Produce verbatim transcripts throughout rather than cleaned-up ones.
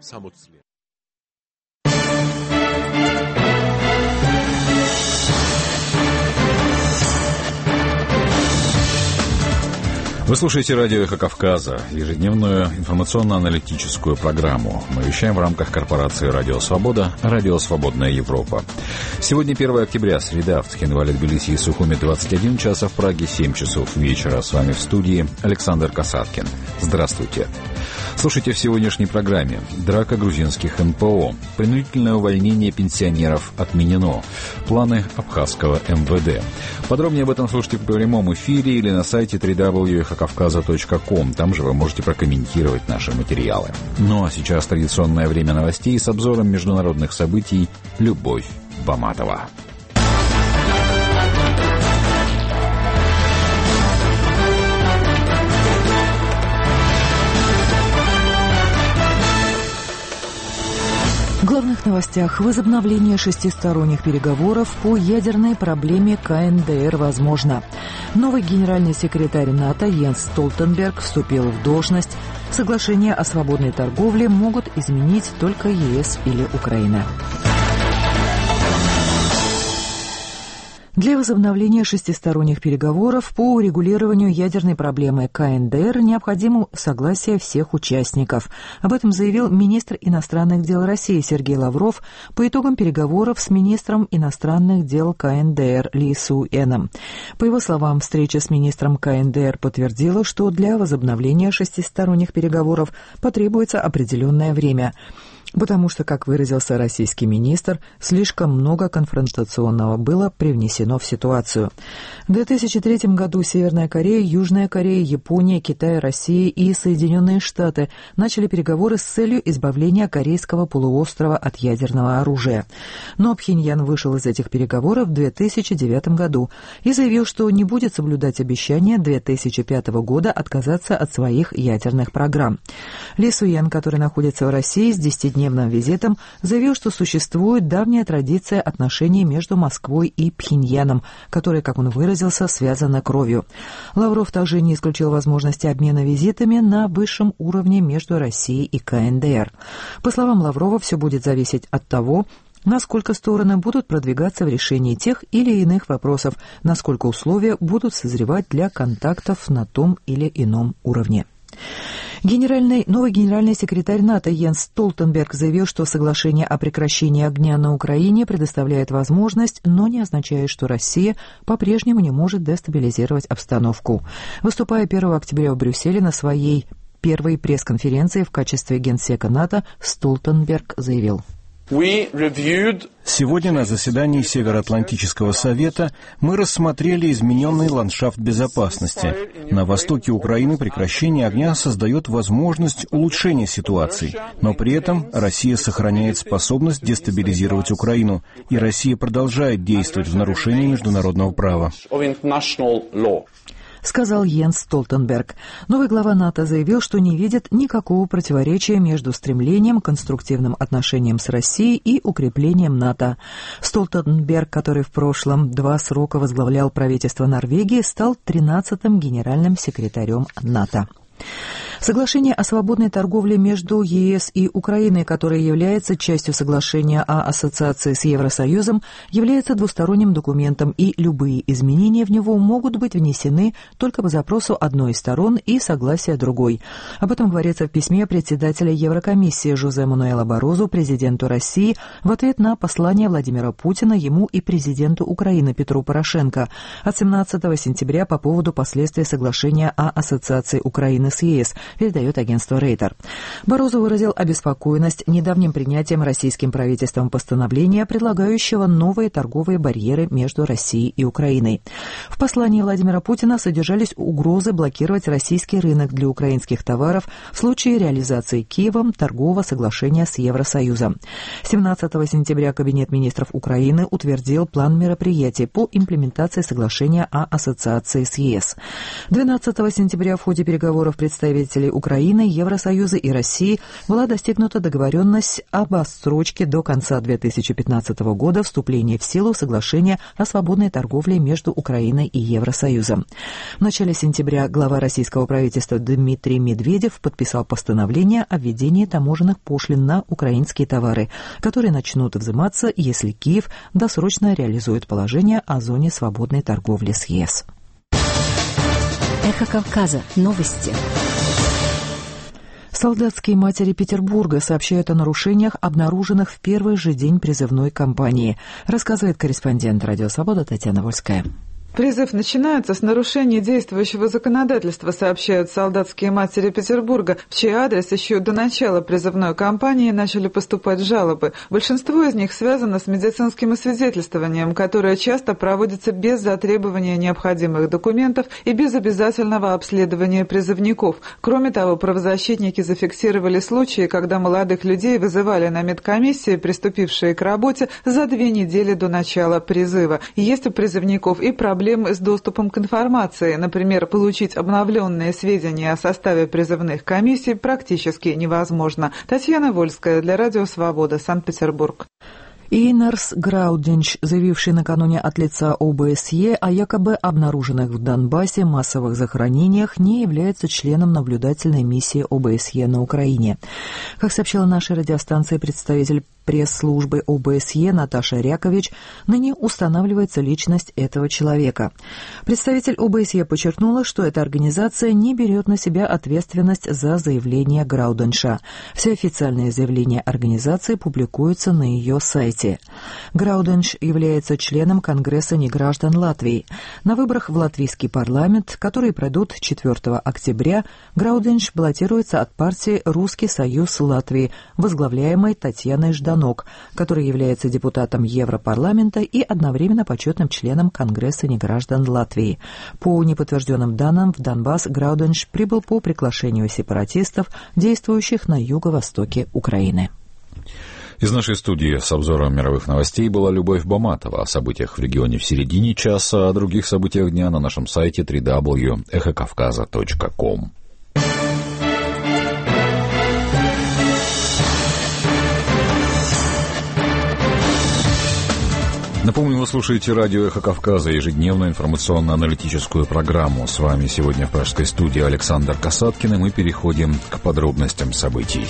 самоцлен. Вы слушаете радио «Эхо Кавказа», ежедневную информационно-аналитическую программу. Мы вещаем в рамках корпорации «Радио Свобода», «Радио Свободная Европа». Сегодня первое октября, среда, в Цхинвале, Тбилиси и Сухуми двадцать один час, а в Праге семь часов вечера. С вами в студии Александр Касаткин. Здравствуйте. Слушайте в сегодняшней программе. Драка грузинских эн пэ о. Принудительное увольнение пенсионеров отменено. Планы абхазского эм вэ дэ. Подробнее об этом слушайте в прямом эфире или на сайте дабл ю дабл ю дабл ю точка эхо кавказа точка ком. Там же вы можете прокомментировать наши материалы. Ну а сейчас традиционное время новостей с обзором международных событий. Любовь Баматова. В главных новостях: возобновление шестисторонних переговоров по ядерной проблеме ка эн дэ эр возможно. Новый генеральный секретарь НАТО Йенс Столтенберг вступил в должность. Соглашения о свободной торговле могут изменить только е эс или Украина. Для возобновления шестисторонних переговоров по урегулированию ядерной проблемы ка эн дэ эр необходимо согласие всех участников. Об этом заявил министр иностранных дел России Сергей Лавров по итогам переговоров с министром иностранных дел ка эн дэ эр Ли Суэном. По его словам, встреча с министром ка эн дэ эр подтвердила, что для возобновления шестисторонних переговоров потребуется определенное время. Потому что, как выразился российский министр, слишком много конфронтационного было привнесено в ситуацию. В две тысячи третьем году Северная Корея, Южная Корея, Япония, Китай, Россия и Соединенные Штаты начали переговоры с целью избавления Корейского полуострова от ядерного оружия. Но Пхеньян вышел из этих переговоров в две тысячи девятом году и заявил, что не будет соблюдать обещание две тысячи пятого года отказаться от своих ядерных программ. Ли Суэн, который находится в России с десятидневным визитом, заявил, что существует давняя традиция отношений между Москвой и Пхеньяном, которые, как он выразился, связаны кровью. Лавров также не исключил возможности обмена визитами на высшем уровне между Россией и ка эн дэ эр. По словам Лаврова, все будет зависеть от того, насколько стороны будут продвигаться в решении тех или иных вопросов, насколько условия будут созревать для контактов на том или ином уровне. Генеральный, новый генеральный секретарь НАТО Йенс Столтенберг заявил, что соглашение о прекращении огня на Украине предоставляет возможность, но не означает, что Россия по-прежнему не может дестабилизировать обстановку. Выступая первого октября в Брюсселе на своей первой пресс-конференции в качестве генсека НАТО, Столтенберг заявил: Сегодня на заседании Североатлантического совета мы рассмотрели измененный ландшафт безопасности. На востоке Украины прекращение огня создает возможность улучшения ситуации, но при этом Россия сохраняет способность дестабилизировать Украину, и Россия продолжает действовать в нарушении международного права. Сказал Йенс Столтенберг. Новый глава НАТО заявил, что не видит никакого противоречия между стремлением к конструктивным отношениям с Россией и укреплением НАТО. Столтенберг, который в прошлом два срока возглавлял правительство Норвегии, стал тринадцатым генеральным секретарем НАТО. Соглашение о свободной торговле между е эс и Украиной, которое является частью соглашения о ассоциации с Евросоюзом, является двусторонним документом, и любые изменения в него могут быть внесены только по запросу одной из сторон и согласия другой. Об этом говорится в письме председателя Еврокомиссии Жозе Мануэла Барозу президенту России в ответ на послание Владимира Путина ему и президенту Украины Петру Порошенко от семнадцатого сентября по поводу последствий соглашения о ассоциации Украины с е эс, передает агентство Рейтер. Барозу выразил обеспокоенность недавним принятием российским правительством постановления, предлагающего новые торговые барьеры между Россией и Украиной. В послании Владимира Путина содержались угрозы блокировать российский рынок для украинских товаров в случае реализации Киевом торгового соглашения с Евросоюзом. семнадцатого сентября Кабинет министров Украины утвердил план мероприятий по имплементации соглашения о ассоциации с е эс. двенадцатого сентября в ходе переговоров представителей представителей Украины, Евросоюза и России была достигнута договоренность об отсрочке до конца две тысячи пятнадцатого года вступления в силу соглашения о свободной торговле между Украиной и Евросоюзом. В начале сентября глава российского правительства Дмитрий Медведев подписал постановление о введении таможенных пошлин на украинские товары, которые начнут взиматься, если Киев досрочно реализует положение о зоне свободной торговли с ЕС. Эхо Кавказа. Новости. Солдатские матери Петербурга сообщают о нарушениях, обнаруженных в первый же день призывной кампании, рассказывает корреспондент «Радио Свобода» Татьяна Вольская. Призыв начинается с нарушения действующего законодательства, сообщают солдатские матери Петербурга, в чей адрес еще до начала призывной кампании начали поступать жалобы. Большинство из них связано с медицинским освидетельствованием, которое часто проводится без затребования необходимых документов и без обязательного обследования призывников. Кроме того, правозащитники зафиксировали случаи, когда молодых людей вызывали на медкомиссии, приступившие к работе, за две недели до начала призыва. Есть у призывников и проблемы Проблем с доступом к информации. Например, получить обновленные сведения о составе призывных комиссий практически невозможно. Татьяна Вольская для Радио Свобода, Санкт-Петербург. Эйнарс Грауденш, заявивший накануне от лица ОБСЕ о якобы обнаруженных в Донбассе массовых захоронениях, не является членом наблюдательной миссии ОБСЕ на Украине. Как сообщила наша радиостанция представитель пресс-службы ОБСЕ Наташа Рякович, ныне устанавливается личность этого человека. Представитель ОБСЕ подчеркнула, что эта организация не берет на себя ответственность за заявление Грауденша. Все официальные заявления организации публикуются на ее сайте. Грауденш является членом Конгресса неграждан Латвии. На выборах в латвийский парламент, которые пройдут четвёртого октября, Грауденш баллотируется от партии «Русский союз Латвии», возглавляемой Татьяной Ждановой, который является депутатом Европарламента и одновременно почетным членом Конгресса неграждан Латвии. По неподтвержденным данным, в Донбасс Грауденш прибыл по приглашению сепаратистов, действующих на юго-востоке Украины. Из нашей студии с обзором мировых новостей была Любовь Баматова. О событиях в регионе в середине часа, о других событиях дня на нашем сайте дабл ю дабл ю дабл ю точка эхо кавказа точка ком. Напомню, вы слушаете радио «Эхо Кавказа», ежедневную информационно-аналитическую программу. С вами сегодня в пражской студии Александр Касаткин, и мы переходим к подробностям событий.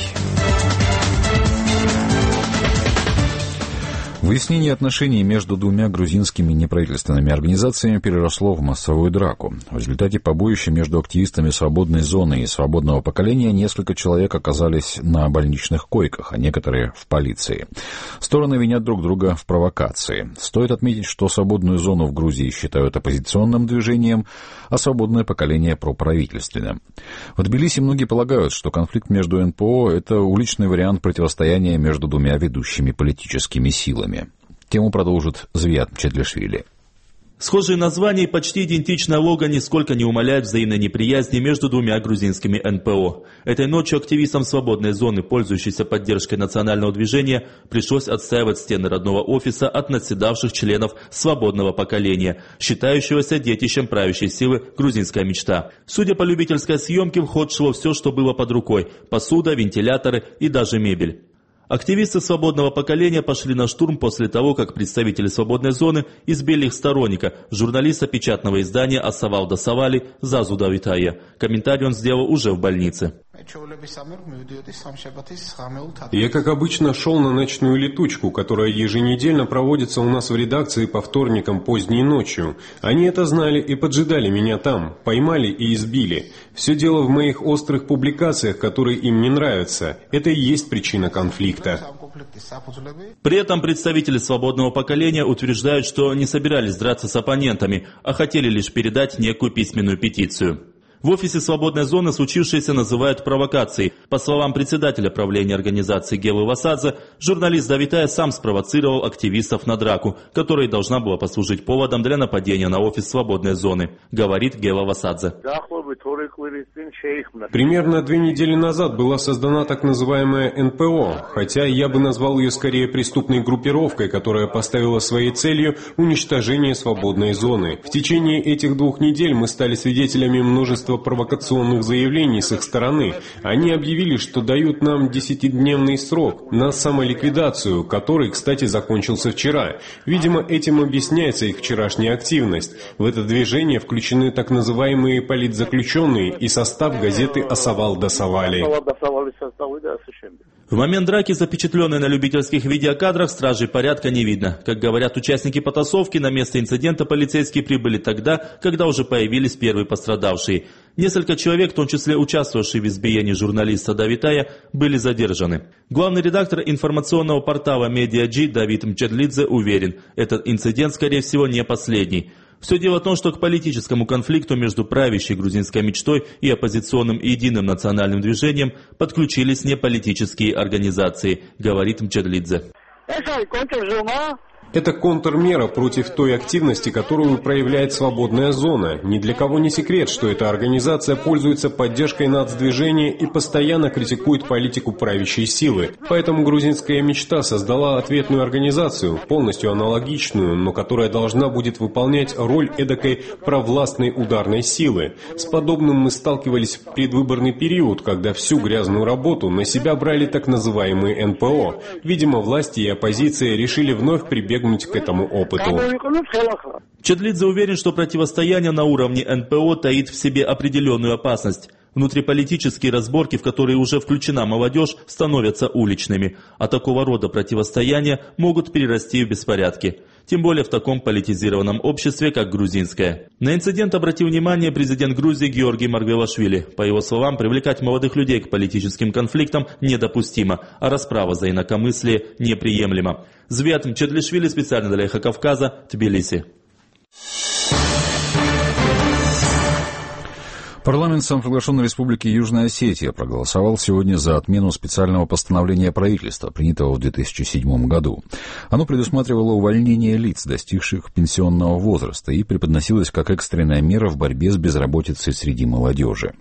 Выяснение отношений между двумя грузинскими неправительственными организациями переросло в массовую драку. В результате побоища между активистами «Свободной зоны» и «Свободного поколения» несколько человек оказались на больничных койках, а некоторые в полиции. Стороны винят друг друга в провокации. Стоит отметить, что «Свободную зону» в Грузии считают оппозиционным движением, а «Свободное поколение» проправительственным. В Тбилиси многие полагают, что конфликт между эн пэ о – это уличный вариант противостояния между двумя ведущими политическими силами. Тему продолжит Звият Мчедлишвили. Схожие названия и почти идентичное лого нисколько не умаляют взаимной неприязни между двумя грузинскими эн пэ о. Этой ночью активистам «Свободной зоны», пользующейся поддержкой национального движения, пришлось отстаивать стены родного офиса от наседавших членов «Свободного поколения», считающегося детищем правящей силы «Грузинская мечта». Судя по любительской съемке, в ход шло все, что было под рукой – посуда, вентиляторы и даже мебель. Активисты «Свободного поколения» пошли на штурм после того, как представители «Свободной зоны» избили их сторонника, журналиста печатного издания Асавалда Савали Зазу Давитая. Комментарий он сделал уже в больнице. Я, как обычно, шел на ночную летучку, которая еженедельно проводится у нас в редакции по вторникам поздней ночью. Они это знали и поджидали меня там, поймали и избили. Все дело в моих острых публикациях, которые им не нравятся. Это и есть причина конфликта. При этом представители «Свободного поколения» утверждают, что не собирались драться с оппонентами, а хотели лишь передать некую письменную петицию. В офисе «Свободной зоны» случившееся называют провокацией. По словам председателя правления организации Гевы Васадзе, журналист Давитая сам спровоцировал активистов на драку, которая должна была послужить поводом для нападения на офис «Свободной зоны», говорит Гева Васадзе. Примерно две недели назад была создана так называемая эн пэ о, хотя я бы назвал ее скорее преступной группировкой, которая поставила своей целью уничтожение «Свободной зоны». В течение этих двух недель мы стали свидетелями множества множество провокационных заявлений с их стороны. Они объявили, что дают нам десятидневный срок на самоликвидацию, который, кстати, закончился вчера. Видимо, этим объясняется их вчерашняя активность. В это движение включены так называемые политзаключенные и состав газеты «Асавал да Савали». В момент драки, запечатленной на любительских видеокадрах, стражей порядка не видно. Как говорят участники потасовки, на место инцидента полицейские прибыли тогда, когда уже появились первые пострадавшие. Несколько человек, в том числе участвовавшие в избиении журналиста Давитая, были задержаны. Главный редактор информационного портала Медиаджи Давид Мчедлидзе уверен, этот инцидент, скорее всего, не последний. Все дело в том, что к политическому конфликту между правящей грузинской мечтой и оппозиционным единым национальным движением подключились неполитические организации, говорит Мчедлидзе. Это контрмера против той активности, которую проявляет свободная зона. Ни для кого не секрет, что эта организация пользуется поддержкой нацдвижения и постоянно критикует политику правящей силы. Поэтому грузинская мечта создала ответную организацию, полностью аналогичную, но которая должна будет выполнять роль эдакой провластной ударной силы. С подобным мы сталкивались в предвыборный период, когда всю грязную работу на себя брали так называемые эн пэ о. Видимо, власти и оппозиция решили вновь прибегнуть к этому опыту. Чадлидзе уверен, что противостояние на уровне эн пэ о таит в себе определенную опасность. Внутриполитические разборки, в которые уже включена молодежь, становятся уличными, а такого рода противостояния могут перерасти в беспорядки. Тем более в таком политизированном обществе, как грузинское. На инцидент обратил внимание президент Грузии Георгий Маргвелашвили. По его словам, привлекать молодых людей к политическим конфликтам недопустимо, а расправа за инакомыслие неприемлема. Звят Мчедлишвили, специально для Эхо Кавказа, Тбилиси. Парламент самопровозглашенной республики Южная Осетия проголосовал сегодня за отмену специального постановления правительства, принятого в две тысячи седьмом году. Оно предусматривало увольнение лиц, достигших пенсионного возраста, и преподносилось как экстренная мера в борьбе с безработицей среди молодежи.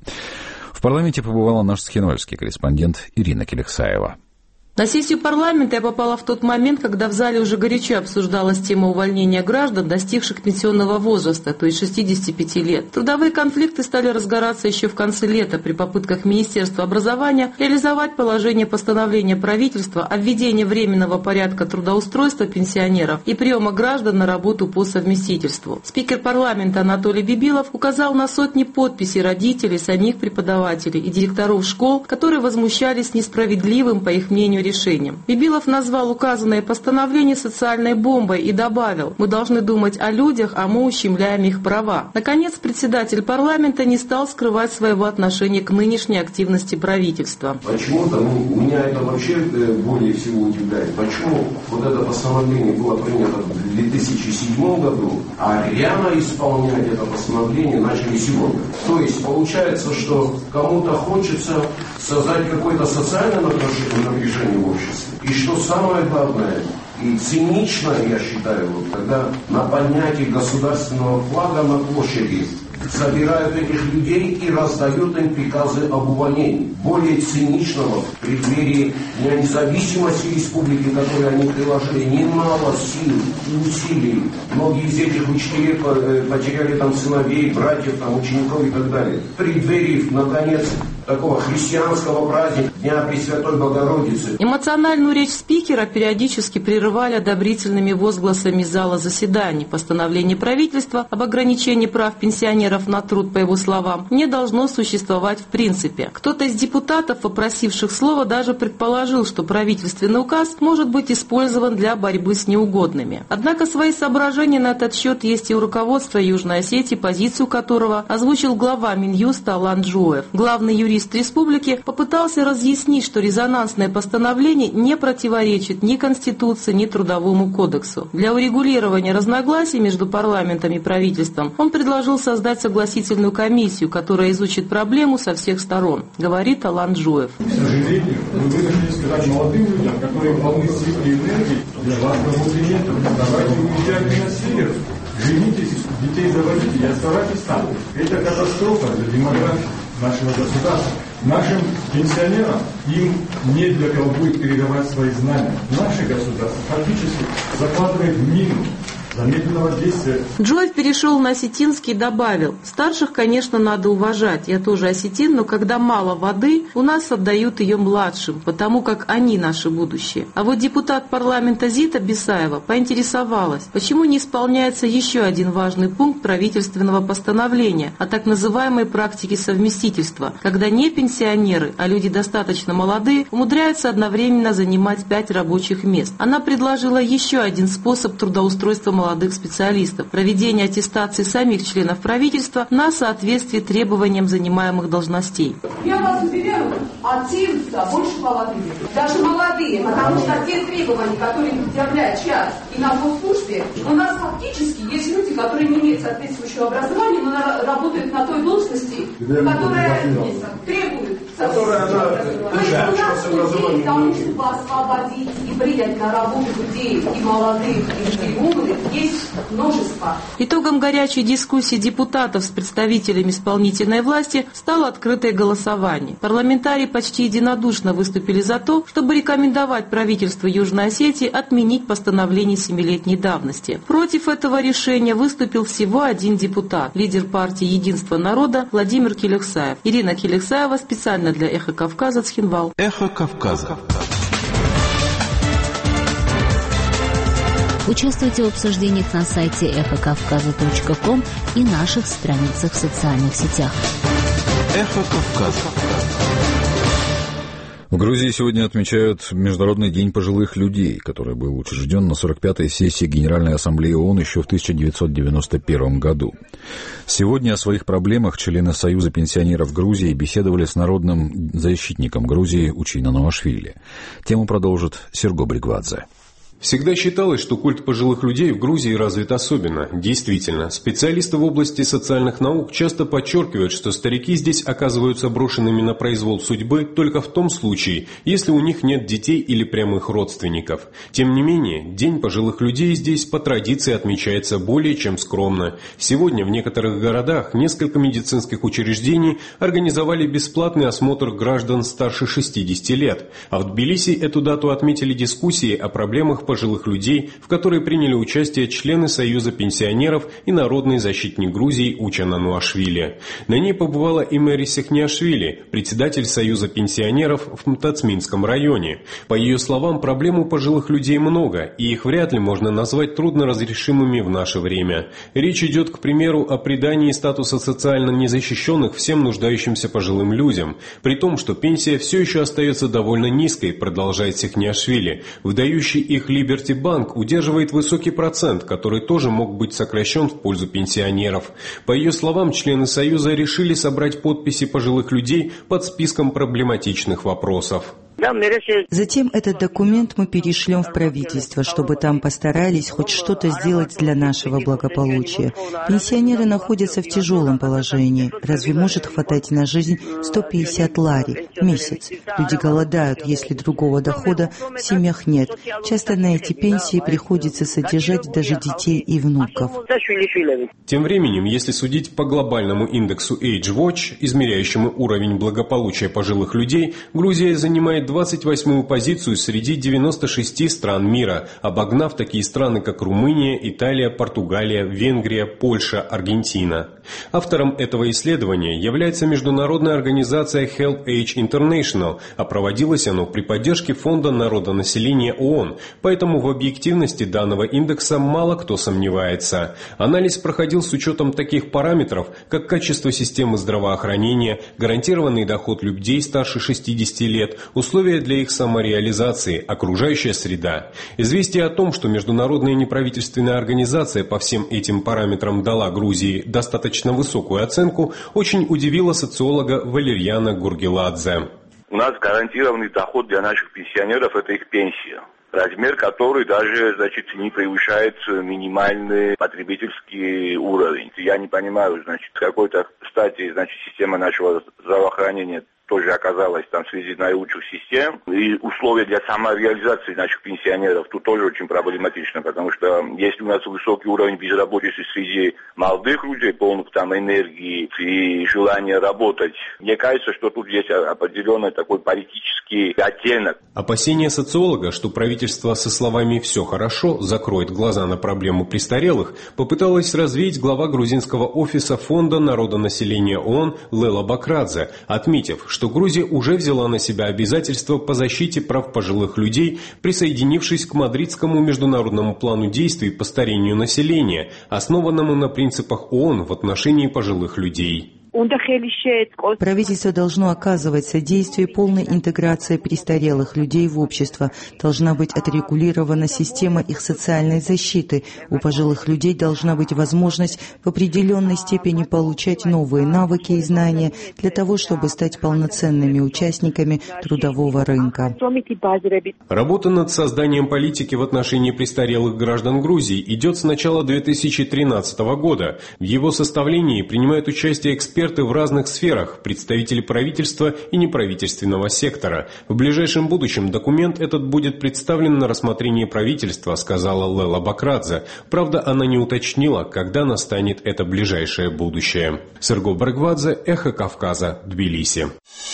В парламенте побывала наш схенвальский корреспондент Ирина Келехсаева. На сессию парламента я попала в тот момент, когда в зале уже горячо обсуждалась тема увольнения граждан, достигших пенсионного возраста, то есть шестидесяти пяти лет. Трудовые конфликты стали разгораться еще в конце лета при попытках Министерства образования реализовать положение постановления правительства о введении временного порядка трудоустройства пенсионеров и приема граждан на работу по совместительству. Спикер парламента Анатолий Бибилов указал на сотни подписей родителей, самих преподавателей и директоров школ, которые возмущались несправедливым, по их мнению, решением. Бибилов назвал указанное постановление социальной бомбой и добавил: мы должны думать о людях, а мы ущемляем их права. Наконец, председатель парламента не стал скрывать своего отношения к нынешней активности правительства. Почему-то ну, меня это вообще более всего удивляет. Почему вот это постановление было принято в две тысячи седьмом году, а реально исполнять это постановление начали сегодня. То есть получается, что кому-то хочется создать какое-то социальное напряжение в обществе. И что самое главное, и цинично, я считаю, вот, когда на поднятии государственного флага на площади собирают этих людей и раздают им приказы об увольнении. Более циничного в преддверии Дня независимости республики, которые они приложили немало сил и усилий. Многие из этих учителей потеряли там сыновей, братьев, там, учеников и так далее. В преддверии, наконец, такого христианского праздника Дня Пресвятой Богородицы. Эмоциональную речь спикера периодически прерывали одобрительными возгласами зала заседаний. Постановление правительства об ограничении прав пенсионеров на труд, по его словам, не должно существовать в принципе. Кто-то из депутатов, попросивших слова, даже предположил, что правительственный указ может быть использован для борьбы с неугодными. Однако свои соображения на этот счет есть и у руководства Южной Осетии, позицию которого озвучил глава Минюста Алан Джоев. Главный юрист республики попытался разъяснить, что резонансное постановление не противоречит ни Конституции, ни Трудовому кодексу. Для урегулирования разногласий между парламентом и правительством он предложил создать согласительную комиссию, которая изучит проблему со всех сторон, говорит Алан Джоев. К сожалению, мы вынуждены сказать молодым людям, которые полны сил и энергии, для вас работы нет, давайте уезжайте на север, женитесь, детей заводите и оставайтесь там. Это катастрофа для демографии нашего государства. Нашим пенсионерам им не для кого будет передавать свои знания. Наше государство фактически закладывает мину замедленного действия. Джоев перешел на осетинский и добавил: старших, конечно, надо уважать, я тоже осетин, но когда мало воды, у нас отдают ее младшим, потому как они наше будущее. А вот депутат парламента Зита Бесаева поинтересовалась, почему не исполняется еще один важный пункт правительственного постановления о так называемой практике совместительства, когда не пенсионеры, а люди достаточно молодые, умудряются одновременно занимать пять рабочих мест. Она предложила еще один способ трудоустройства молодых специалистов – проведение аттестации самих членов правительства на соответствие требованиям занимаемых должностей. Я вас уверяю, аттестуются больше молодые. Даже молодые, потому что те требования, которые предъявляют сейчас и на госслужбе, у нас фактически есть люди, которые не имеют соответствующего образования, но работают на той должности, которая требует соответствующего образования. То есть у нас людей к тому, чтобы освободить и принять на работу людей и молодых, и людей умных, есть множество. Итогом горячей дискуссии депутатов с представителями исполнительной власти стало открытое голосование. Парламентарии почти единодушно выступили за то, чтобы рекомендовать правительству Южной Осетии отменить постановление семилетней давности. Против этого решения выступил всего один депутат, лидер партии «Единство народа» Владимир Келексаев. Ирина Келексаева специально для «Эхо Кавказа», Цхинвал. «Эхо Кавказа». Участвуйте в обсуждениях на сайте эхо кавказа точка ком и наших страницах в социальных сетях. «Эхо Кавказа». В Грузии сегодня отмечают Международный день пожилых людей, который был учрежден на сорок пятой сессии Генеральной Ассамблеи ООН еще в тысяча девятьсот девяносто первом году. Сегодня о своих проблемах члены Союза пенсионеров Грузии беседовали с народным защитником Грузии Учина Нуашвили. Тему продолжит Серго Бригвадзе. Всегда считалось, что культ пожилых людей в Грузии развит особенно. Действительно, специалисты в области социальных наук часто подчеркивают, что старики здесь оказываются брошенными на произвол судьбы только в том случае, если у них нет детей или прямых родственников. Тем не менее, День пожилых людей здесь по традиции отмечается более чем скромно. Сегодня в некоторых городах несколько медицинских учреждений организовали бесплатный осмотр граждан старше шестидесяти лет, а в Тбилиси эту дату отметили дискуссии о проблемах пожилых людей, в которой приняли участие члены Союза пенсионеров и народный защитник Грузии Учина Нуашвили. На ней побывала и Мэри Сехниашвили, председатель Союза пенсионеров в Мтацминском районе. По ее словам, проблем у пожилых людей много, и их вряд ли можно назвать трудноразрешимыми в наше время. Речь идет, к примеру, о придании статуса социально незащищенных всем нуждающимся пожилым людям, при том, что пенсия все еще остается довольно низкой, продолжает Сехниашвили, выдающий их Liberty Bank удерживает высокий процент, который тоже мог быть сокращен в пользу пенсионеров. По ее словам, члены Союза решили собрать подписи пожилых людей под списком проблематичных вопросов. Затем этот документ мы перешлем в правительство, чтобы там постарались хоть что-то сделать для нашего благополучия. Пенсионеры находятся в тяжелом положении. Разве может хватать на жизнь сто пятьдесят лари в месяц? Люди голодают, если другого дохода в семьях нет. Часто на эти пенсии приходится содержать даже детей и внуков. Тем временем, если судить по глобальному индексу Age Watch, измеряющему уровень благополучия пожилых людей, Грузия занимает двадцать восьмую позицию среди девяноста шести стран мира, обогнав такие страны, как Румыния, Италия, Португалия, Венгрия, Польша, Аргентина. Автором этого исследования является международная организация Help Age International, а проводилось оно при поддержке Фонда народонаселения ООН, поэтому в объективности данного индекса мало кто сомневается. Анализ проходил с учетом таких параметров, как качество системы здравоохранения, гарантированный доход людей старше шестидесяти лет, условия для их самореализации, окружающая среда. Известие о том, что международная неправительственная организация по всем этим параметрам дала Грузии достаточно высокую оценку, очень удивило социолога Валерьяна Гургеладзе. У нас гарантированный доход для наших пенсионеров – это их пенсия, размер которой даже, значит, не превышает минимальный потребительский уровень. Я не понимаю, значит, с какой-то стати, значит, система нашего здравоохранения тоже оказалась там среди наилучших систем. И условия для самореализации наших пенсионеров тут тоже очень проблематично, потому что если у нас высокий уровень безработицы среди молодых людей, полных там энергии и желания работать, мне кажется, что тут есть определенный такой политический оттенок. Опасения социолога, что правительство со словами «все хорошо» закроет глаза на проблему престарелых, попыталась развеять глава грузинского офиса Фонда народонаселения ООН Лейла Бакрадзе, отметив, что Грузия уже взяла на себя обязательства по защите прав пожилых людей, присоединившись к Мадридскому международному плану действий по старению населения, основанному на принципах ООН в отношении пожилых людей. Правительство должно оказывать содействие полной интеграции престарелых людей в общество. Должна быть отрегулирована система их социальной защиты. У пожилых людей должна быть возможность в определенной степени получать новые навыки и знания для того, чтобы стать полноценными участниками трудового рынка. Работа над созданием политики в отношении престарелых граждан Грузии идет с начала две тысячи тринадцатого года. В его составлении принимают участие эксперты в разных сферах, представители правительства и неправительственного сектора. В ближайшем будущем документ этот будет представлен на рассмотрение правительства, сказала Лейла Бакрадзе. Правда, она не уточнила, когда настанет это ближайшее будущее. Серго Баргвадзе, Эхо Кавказа, Тбилиси.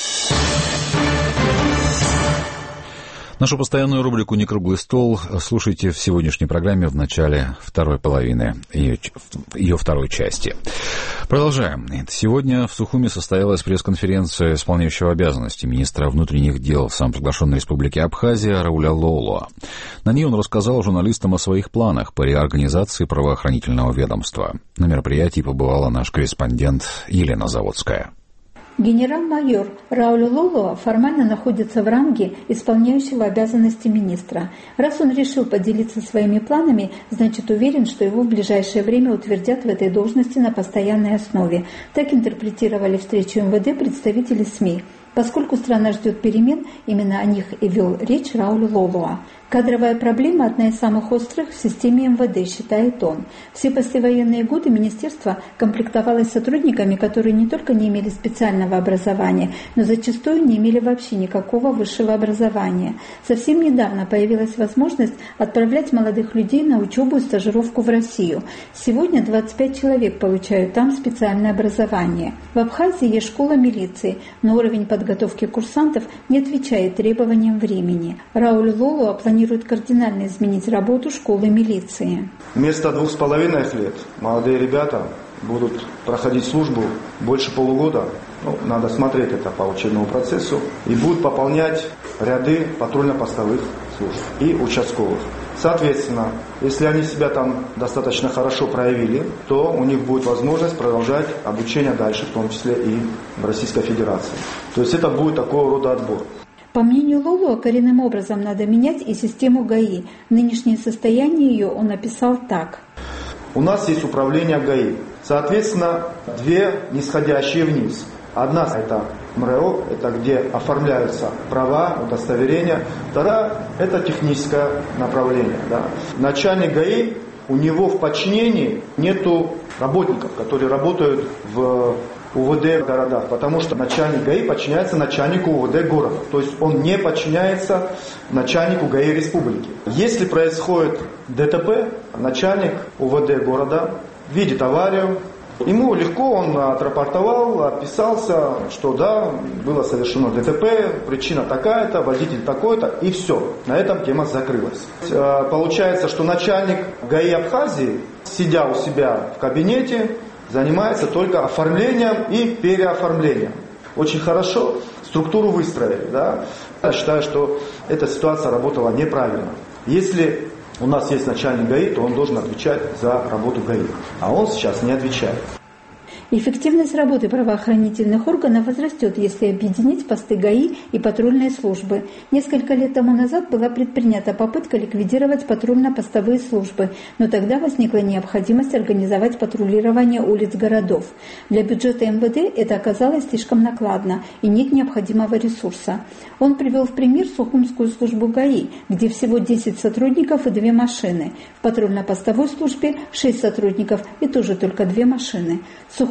Нашу постоянную рубрику «Не круглый стол» слушайте в сегодняшней программе в начале второй половины, ее, ее второй части. Продолжаем. Сегодня в Сухуми состоялась пресс-конференция исполняющего обязанности министра внутренних дел самоприглашенной республики Абхазия Рауля Лолуа. На ней он рассказал журналистам о своих планах по реорганизации правоохранительного ведомства. На мероприятии побывала наш корреспондент Елена Заводская. Генерал-майор Рауль Лолуа формально находится в ранге исполняющего обязанности министра. Раз он решил поделиться своими планами, значит уверен, что его в ближайшее время утвердят в этой должности на постоянной основе. Так интерпретировали встречу эм вэ дэ представители СМИ. Поскольку страна ждет перемен, именно о них и вел речь Рауль Лолуа. Кадровая проблема – одна из самых острых в системе эм вэ дэ, считает он. Все послевоенные годы министерство комплектовалось сотрудниками, которые не только не имели специального образования, но зачастую не имели вообще никакого высшего образования. Совсем недавно появилась возможность отправлять молодых людей на учебу и стажировку в Россию. Сегодня двадцать пять человек получают там специальное образование. В Абхазии есть школа милиции, но уровень подготовки курсантов не отвечает требованиям времени. Рауль Лолуа планирует кардинально изменить работу школы милиции. Вместо двух с половиной лет молодые ребята будут проходить службу больше полугода. Ну, надо смотреть это по учебному процессу. И будут пополнять ряды патрульно-постовых служб и участковых. Соответственно, если они себя там достаточно хорошо проявили, то у них будет возможность продолжать обучение дальше, в том числе и в Российской Федерации. То есть это будет такого рода отбор. По мнению Лолуа, коренным образом надо менять и систему ГАИ. Нынешнее состояние ее он описал так. У нас есть управление ГАИ. Соответственно, две нисходящие вниз. Одна – это МРЭО, это где оформляются права, удостоверения. Вторая – это техническое направление. Да. Начальник ГАИ, у него в подчинении нету работников, которые работают в у вэ дэ в городах, потому что начальник ГАИ подчиняется начальнику у вэ дэ города. То есть он не подчиняется начальнику ГАИ республики. Если происходит дэ тэ пэ, начальник у вэ дэ города видит аварию, ему легко, он отрапортовал, отписался, что да, было совершено дэ тэ пэ, причина такая-то, водитель такой-то, и все. На этом тема закрылась. Получается, что начальник ГАИ Абхазии, сидя у себя в кабинете, занимается только оформлением и переоформлением. Очень хорошо структуру выстроили. Да? Я считаю, что эта ситуация работала неправильно. Если у нас есть начальник ГАИ, то он должен отвечать за работу ГАИ. А он сейчас не отвечает. Эффективность работы правоохранительных органов возрастет, если объединить посты ГАИ и патрульные службы. Несколько лет тому назад была предпринята попытка ликвидировать патрульно-постовые службы, но тогда возникла необходимость организовать патрулирование улиц городов. Для бюджета эм вэ дэ это оказалось слишком накладно и нет необходимого ресурса. Он привел в пример Сухумскую службу ГАИ, где всего десять сотрудников и две машины. В патрульно-постовой службе шесть сотрудников и тоже только две машины. Сухум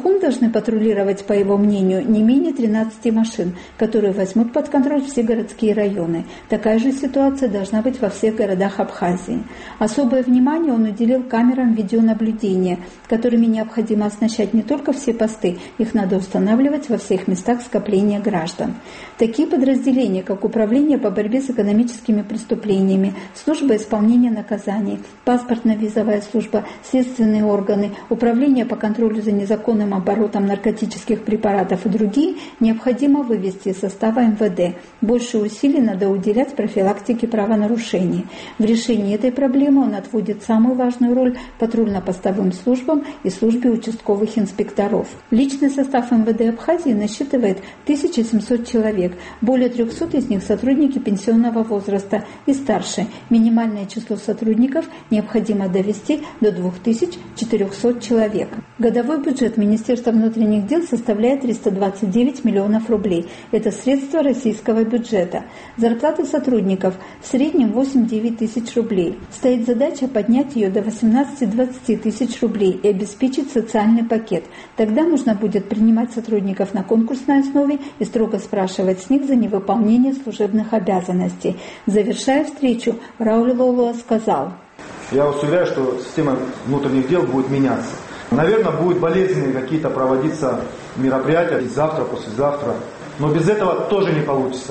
Сухум должны патрулировать, по его мнению, не менее тринадцати машин, которые возьмут под контроль все городские районы. Такая же ситуация должна быть во всех городах Абхазии. Особое внимание он уделил камерам видеонаблюдения, которыми необходимо оснащать не только все посты, их надо устанавливать во всех местах скопления граждан. Такие подразделения, как Управление по борьбе с экономическими преступлениями, Служба исполнения наказаний, Паспортно-визовая служба, следственные органы, Управление по контролю за незаконным оборотом наркотических препаратов и другие, необходимо вывести из состава эм вэ дэ. Больше усилий надо уделять профилактике правонарушений. В решении этой проблемы он отводит самую важную роль патрульно-постовым службам и службе участковых инспекторов. Личный состав эм вэ дэ Абхазии насчитывает тысячу семьсот человек, более трехсот из них сотрудники пенсионного возраста и старше. Минимальное число сотрудников необходимо довести до двух тысяч четырехсот человек. Годовой бюджет Министерства внутренних дел составляет триста двадцать девять миллионов рублей. Это средства российского бюджета. Зарплаты сотрудников в среднем восемь-девять тысяч рублей. Стоит задача поднять ее до восемнадцати-двадцати тысяч рублей и обеспечить социальный пакет. Тогда можно будет принимать сотрудников на конкурсной основе и строго спрашивать с них за невыполнение служебных обязанностей. Завершая встречу, Рауль Лолуа сказал: «Я вас уверяю, что система внутренних дел будет меняться. Наверное, будут болезненные какие-то проводиться мероприятия завтра, послезавтра. Но без этого тоже не получится.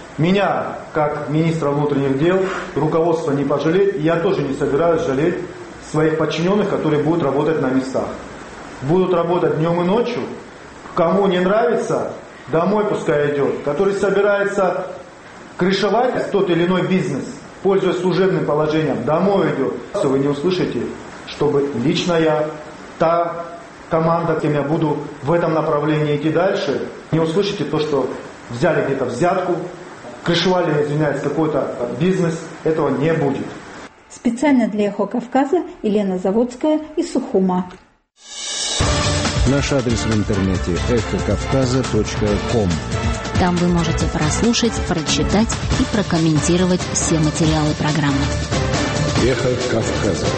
Меня, как министра внутренних дел, руководство не пожалеет, и я тоже не собираюсь жалеть своих подчиненных, которые будут работать на местах. Будут работать днем и ночью. Кому не нравится, домой пускай идет. Который собирается крышевать тот или иной бизнес, пользуясь служебным положением, домой идет. Вы не услышите, чтобы лично я, та команда, кем я буду в этом направлении идти дальше, не услышите то, что взяли где-то взятку, крышевали, извиняюсь, какой-то бизнес. Этого не будет. Специально для «Эхо Кавказа» Елена Заводская из Сухума. Наш адрес в интернете эхо кавказа точка ком. Там вы можете прослушать, прочитать и прокомментировать все материалы программы. Эхо Кавказа.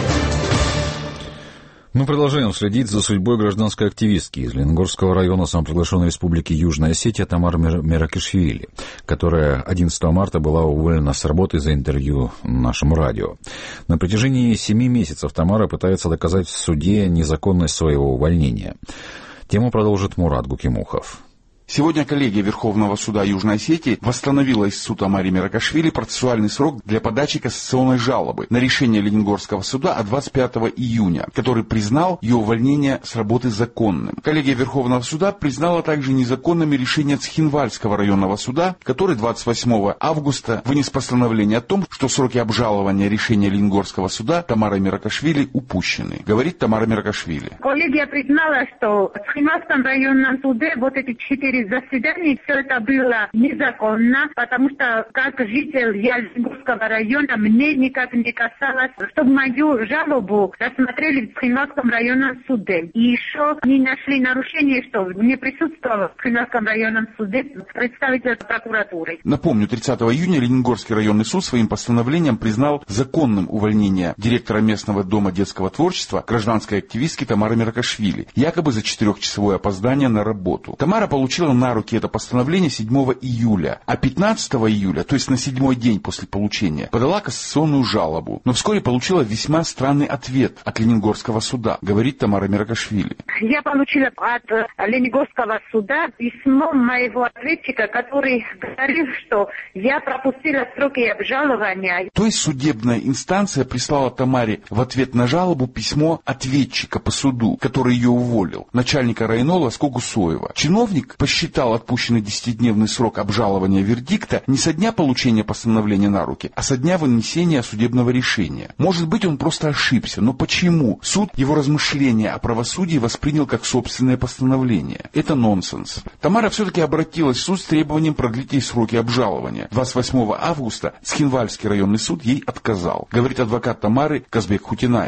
Мы продолжаем следить за судьбой гражданской активистки из Лениногорского района самопровозглашенной республики Южная Осетия Тамары Меракишвили, которая одиннадцатого марта была уволена с работы за интервью нашему радио. На протяжении семи месяцев Тамара пытается доказать в суде незаконность своего увольнения. Тему продолжит Мурат Гукимухов. Сегодня коллегия Верховного суда Южной Осетии восстановила истцу Тамаре Меракишвили процессуальный срок для подачи кассационной жалобы на решение Лениногорского суда от двадцать пятого июня, который признал ее увольнение с работы законным. Коллегия Верховного суда признала также незаконными решение Цхинвальского районного суда, который двадцать восьмого августа вынес постановление о том, что сроки обжалования решения Лениногорского суда Тамары Меракишвили упущены. Говорит Тамара Меракишвили. Коллегия признала, что в Цхинвальском районном суде вот эти четыре заседаний все это было незаконно, потому что как житель я Лениногорского района мне никак не касалось, чтобы мою жалобу рассмотрели в Цхинвальском районном суде. И еще не нашли нарушения, что не присутствовало в Цхинвальском районном суде представитель прокуратуры. Напомню, тридцатого июня Лениногорский районный суд своим постановлением признал законным увольнение директора местного дома детского творчества гражданской активистки Тамары Меракишвили, якобы за четырехчасовое опоздание на работу. Тамара получила на руки это постановление седьмого июля, а пятнадцатого июля, то есть на седьмой день после получения, подала кассационную жалобу, но вскоре получила весьма странный ответ от Лениногорского суда, говорит Тамара Меракишвили. Я получила от Лениногорского суда письмо моего ответчика, который говорил, что я пропустила сроки обжалования. То есть судебная инстанция прислала Тамаре в ответ на жалобу письмо ответчика по суду, который ее уволил, начальника районола Скогусоева. Чиновник посчитал считал отпущенный десятидневный срок обжалования вердикта не со дня получения постановления на руки, а со дня вынесения судебного решения. Может быть, он просто ошибся, но почему суд его размышления о правосудии воспринял как собственное постановление? Это нонсенс. Тамара все-таки обратилась в суд с требованием продлить ей сроки обжалования. двадцать восьмого августа Цхинвальский районный суд ей отказал, говорит адвокат Тамары Казбек Хутинаев.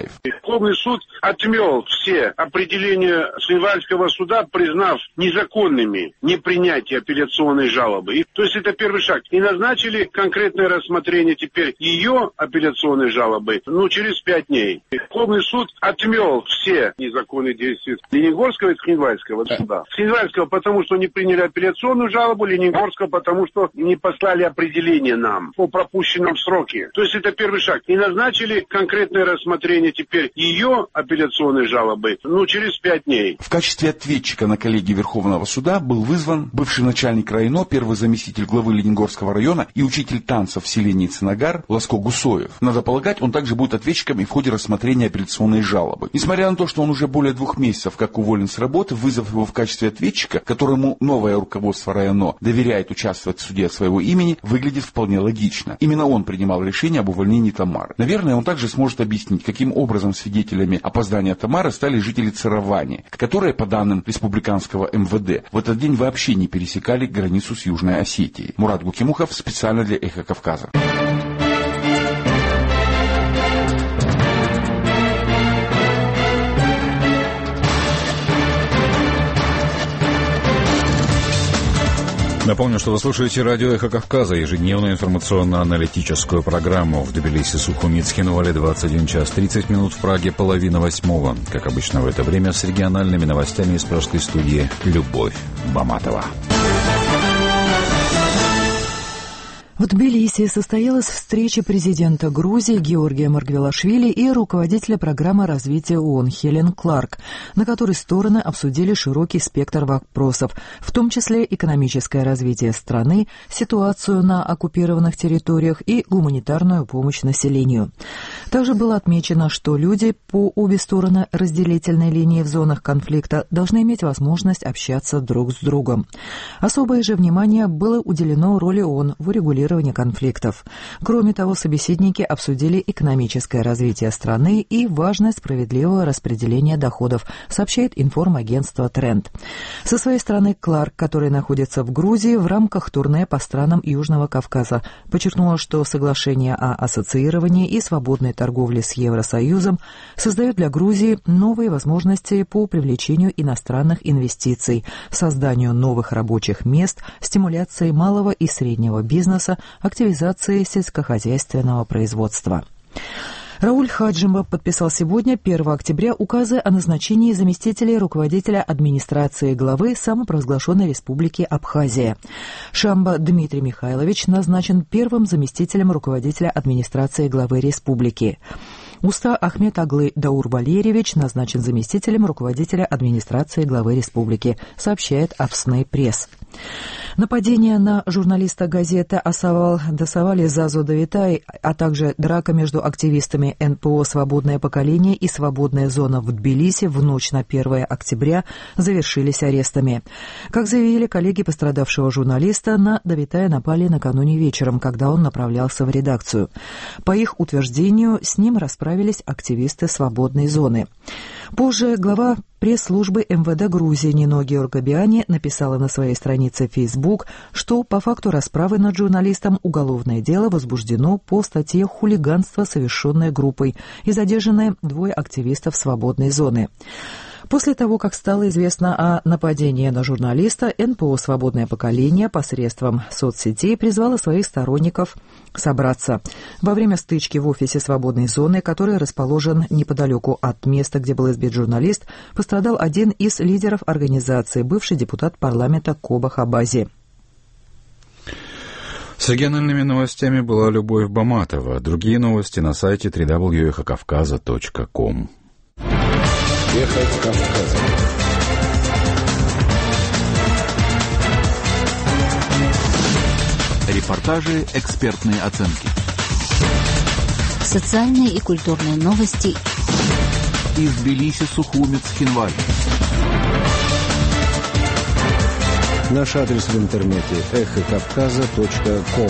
Верховный суд отмел все определения Цхинвальского суда, признав незаконными непринятие апелляционной жалобы. И, то есть это первый шаг. И назначили конкретное рассмотрение теперь ее апелляционной жалобы, ну, через пять дней. Верховный суд отмел все незаконные действия Лениногорского и Цхинвальского суда. Цхинвальского, потому что не приняли апелляционную жалобу, Лениногорского, потому что не послали определение нам по пропущенном сроке. То есть это первый шаг. И назначили конкретное рассмотрение теперь ее апелляционной жалобы, ну, через пять дней. В качестве ответчика на коллегии Верховного суда был вызван бывший начальник районо, первый заместитель главы Лениногорского района и учитель танцев в селении Цинагар Ласко Гусоев. Надо полагать, он также будет ответчиком и в ходе рассмотрения апелляционной жалобы. Несмотря на то, что он уже более двух месяцев как уволен с работы, вызвав его в качестве ответчика, которому новое руководство районо доверяет участвовать в суде от своего имени, выглядит вполне логично. Именно он принимал решение об увольнении Тамары. Наверное, он также сможет объяснить, каким образом свидетелями опоздания Тамары стали жители Царавани, которые, по данным республиканского эм вэ дэ, в этот день вообще не пересекали границу с Южной Осетией. Мурат Гукимухов специально для «Эхо Кавказа». Напомню, что вы слушаете радио «Эхо Кавказа», ежедневную информационно-аналитическую программу. В Тбилиси, Сухуми, Цхинвале двадцать один час тридцать минут, в Праге половина восьмого. Как обычно в это время с региональными новостями из пражской студии Любовь Баматова. В Тбилиси состоялась встреча президента Грузии Георгия Маргвелашвили и руководителя программы развития ООН Хелен Кларк, на которой стороны обсудили широкий спектр вопросов, в том числе экономическое развитие страны, ситуацию на оккупированных территориях и гуманитарную помощь населению. Также было отмечено, что люди по обе стороны разделительной линии в зонах конфликта должны иметь возможность общаться друг с другом. Особое же внимание было уделено роли ООН в урегулировании конфликтов. Кроме того, собеседники обсудили экономическое развитие страны и важность справедливого распределения доходов, сообщает информагентство «Тренд». Со своей стороны, Кларк, который находится в Грузии в рамках турне по странам Южного Кавказа, подчеркнула, что соглашение о ассоциировании и свободной торговле с Евросоюзом создает для Грузии новые возможности по привлечению иностранных инвестиций, созданию новых рабочих мест, стимуляции малого и среднего бизнеса, активизации сельскохозяйственного производства. Рауль Хаджимов подписал сегодня, первого октября, указы о назначении заместителей руководителя администрации главы самопровозглашенной республики Абхазия. Шамба Дмитрий Михайлович назначен первым заместителем руководителя администрации главы республики. Уста Ахмед Аглы Даур Валерьевич назначен заместителем руководителя администрации главы республики, сообщает Авсны пресс. Нападение на журналиста газеты «Асавал Дасавали» Зазу Давитай, а также драка между активистами эн пэ о «Свободное поколение» и «Свободная зона» в Тбилиси в ночь на первое октября завершились арестами. Как заявили коллеги пострадавшего журналиста, на Давитая напали накануне вечером, когда он направлялся в редакцию. По их утверждению, с ним расправились активисты «Свободной зоны». Позже глава пресс-службы эм вэ дэ Грузии Нино Георгабиани написала на своей странице в Facebook, что по факту расправы над журналистом уголовное дело возбуждено по статье «Хулиганство, совершенное группой», и задержаны двое активистов «Свободной зоны». После того, как стало известно о нападении на журналиста, эн пэ о «Свободное поколение» посредством соцсетей призвало своих сторонников собраться. Во время стычки в офисе «Свободной зоны», который расположен неподалеку от места, где был избит журналист, пострадал один из лидеров организации, бывший депутат парламента Коба Хабази. С региональными новостями была Любовь Баматова. Другие новости на сайте дабл ю дабл ю дабл ю точка эхо кавказа точка ком. Эхо Кавказа. Репортажи, экспертные оценки. Социальные и культурные новости. Из Тбилиси, Сухуми, Цхинвале. Наш адрес в интернете эхо кавказа точка ком.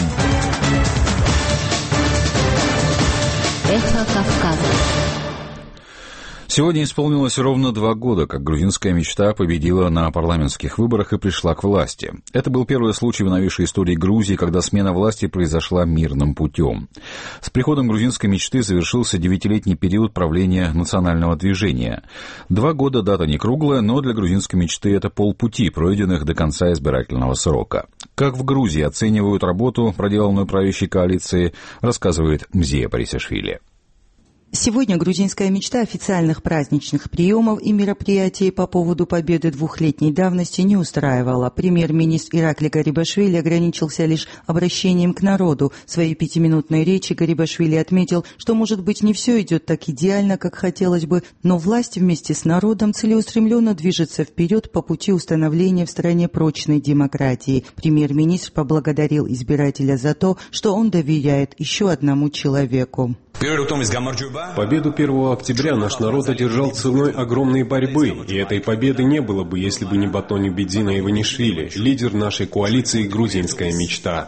Эхо Кавказа. Сегодня исполнилось ровно два года, как грузинская мечта победила на парламентских выборах и пришла к власти. Это был первый случай в новейшей истории Грузии, когда смена власти произошла мирным путем. С приходом грузинской мечты завершился девятилетний период правления национального движения. Два года дата не круглая, но для грузинской мечты это полпути, пройденных до конца избирательного срока. Как в Грузии оценивают работу, проделанную правящей коалицией, рассказывает Мзия Парисашвили. Сегодня грузинская мечта официальных праздничных приемов и мероприятий по поводу победы двухлетней давности не устраивала. Премьер-министр Иракли Гарибашвили ограничился лишь обращением к народу. В своей пятиминутной речи Гарибашвили отметил, что, может быть, не все идет так идеально, как хотелось бы, но власть вместе с народом целеустремленно движется вперед по пути установления в стране прочной демократии. Премьер-министр поблагодарил избирателя за то, что он доверяет еще одному человеку. Победу первого октября наш народ одержал ценой огромной борьбы, и этой победы не было бы, если бы не Батони Бедзина Иванишвили, лидер нашей коалиции «Грузинская мечта».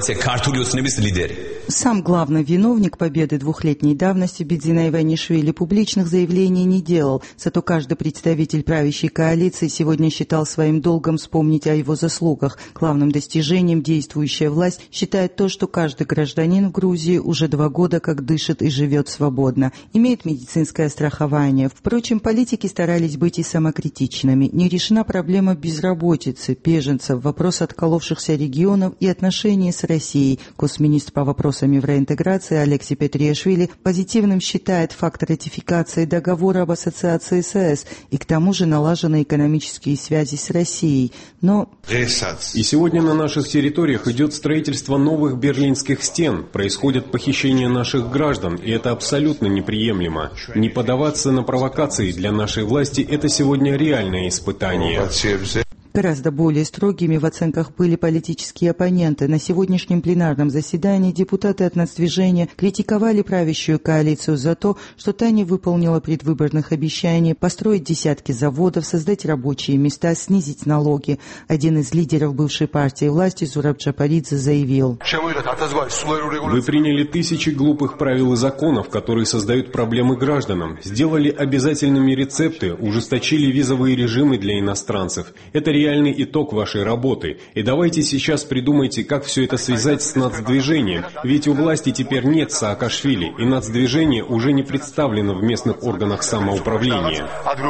Сам главный виновник победы двухлетней давности Бедзина Иванишвили публичных заявлений не делал, зато каждый представитель правящей коалиции сегодня считал своим долгом вспомнить о его заслугах. Главным достижением действующая власть считает то, что каждый гражданин в Грузии уже два года как дышит и живет свободно, имеет медицинское страхование. Впрочем, политики старались быть и самокритичными. Не решена проблема безработицы, беженцев, вопрос отколовшихся регионов и отношений с Россией. Госминистр по вопросам евроинтеграции Алексей Петриашвили позитивным считает факт ратификации договора об ассоциации с ЕС и к тому же налажены экономические связи с Россией. Но... И сегодня на наших территориях идет строительство новых берлинских стен, происходят похищения наших граждан, и это абсолютно неприемлемо. Не поддаваться на провокации для нашей власти – это сегодня реальное испытание. Гораздо более строгими в оценках были политические оппоненты. На сегодняшнем пленарном заседании депутаты от нацдвижения критиковали правящую коалицию за то, что та не выполнила предвыборных обещаний построить десятки заводов, создать рабочие места, снизить налоги. Один из лидеров бывшей партии власти Зураб Джапаридзе заявил: «Вы приняли тысячи глупых правил и законов, которые создают проблемы гражданам, сделали обязательными рецепты, ужесточили визовые режимы для иностранцев. Это реально реальный итог вашей работы. И давайте сейчас придумайте, как все это связать с нацдвижением. Ведь у власти теперь нет Саакашвили, и нацдвижение уже не представлено в местных органах самоуправления».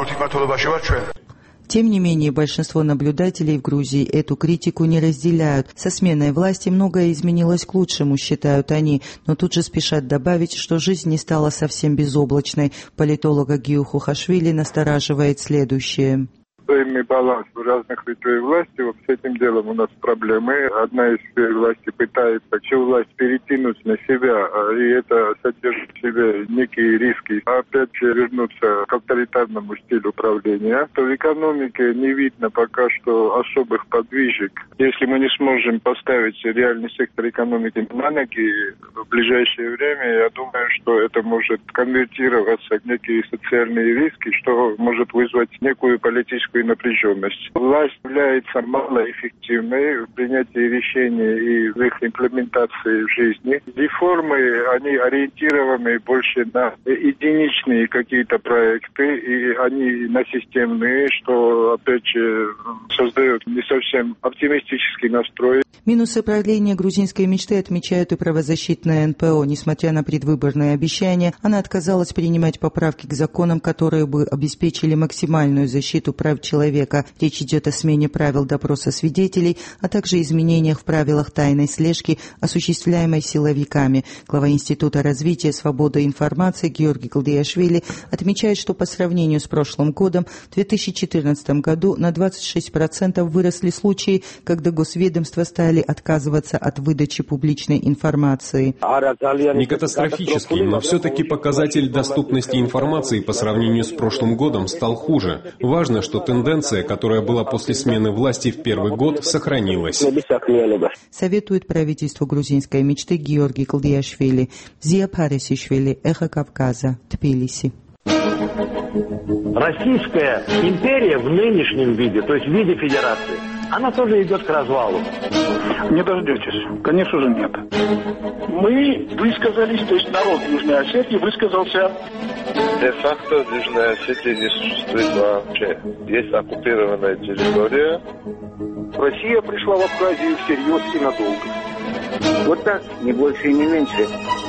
Тем не менее, большинство наблюдателей в Грузии эту критику не разделяют. Со сменой власти многое изменилось к лучшему, считают они, но тут же спешат добавить, что жизнь не стала совсем безоблачной. Политолога Гию Хухашвили настораживает следующее. Взаимный баланс разных ветвей власти. Вот с этим делом у нас проблемы. Одна из ветвей власти пытается всю власть перетянуть на себя, и это содержит в себе некие риски. Опять вернуться к авторитарному стилю управления. То в экономике не видно пока что особых подвижек. Если мы не сможем поставить реальный сектор экономики на ноги в ближайшее время, я думаю, что это может конвертироваться в некие социальные риски, что может вызвать некую политическую напряженность. Власть является малоэффективной в принятии решений и в их имплементации в жизни. Реформы, они ориентированы больше на единичные какие-то проекты, и они на системные, что, опять же, создает не совсем оптимистический настрой. Минусы правления грузинской мечты отмечают и правозащитная эн пэ о. Несмотря на предвыборные обещания, она отказалась принимать поправки к законам, которые бы обеспечили максимальную защиту прав человека. Речь идет о смене правил допроса свидетелей, а также изменениях в правилах тайной слежки, осуществляемой силовиками. Глава Института развития свободы информации Георгий Галдиашвили отмечает, что по сравнению с прошлым годом, в две тысячи четырнадцатом году на двадцать шесть процентов выросли случаи, когда госведомства стали отказываться от выдачи публичной информации. Не катастрофический, но все-таки показатель доступности информации по сравнению с прошлым годом стал хуже. Важно, что тенденция, которая была после смены власти в первый год, сохранилась. Советует правительству грузинской мечты Георгий Галдиашвили. Зия Парисишвили, Эхо Кавказа, Тбилиси. Российская империя в нынешнем виде, то есть в виде федерации, она тоже идет к развалу. Не дождетесь. Конечно же, нет. Мы высказались, то есть народ Южной Осетии высказался. Де-факто в Южной Осетии не существует вообще. Есть оккупированная территория. Россия пришла в Абхазию всерьез и надолго. Вот так, не больше и не меньше.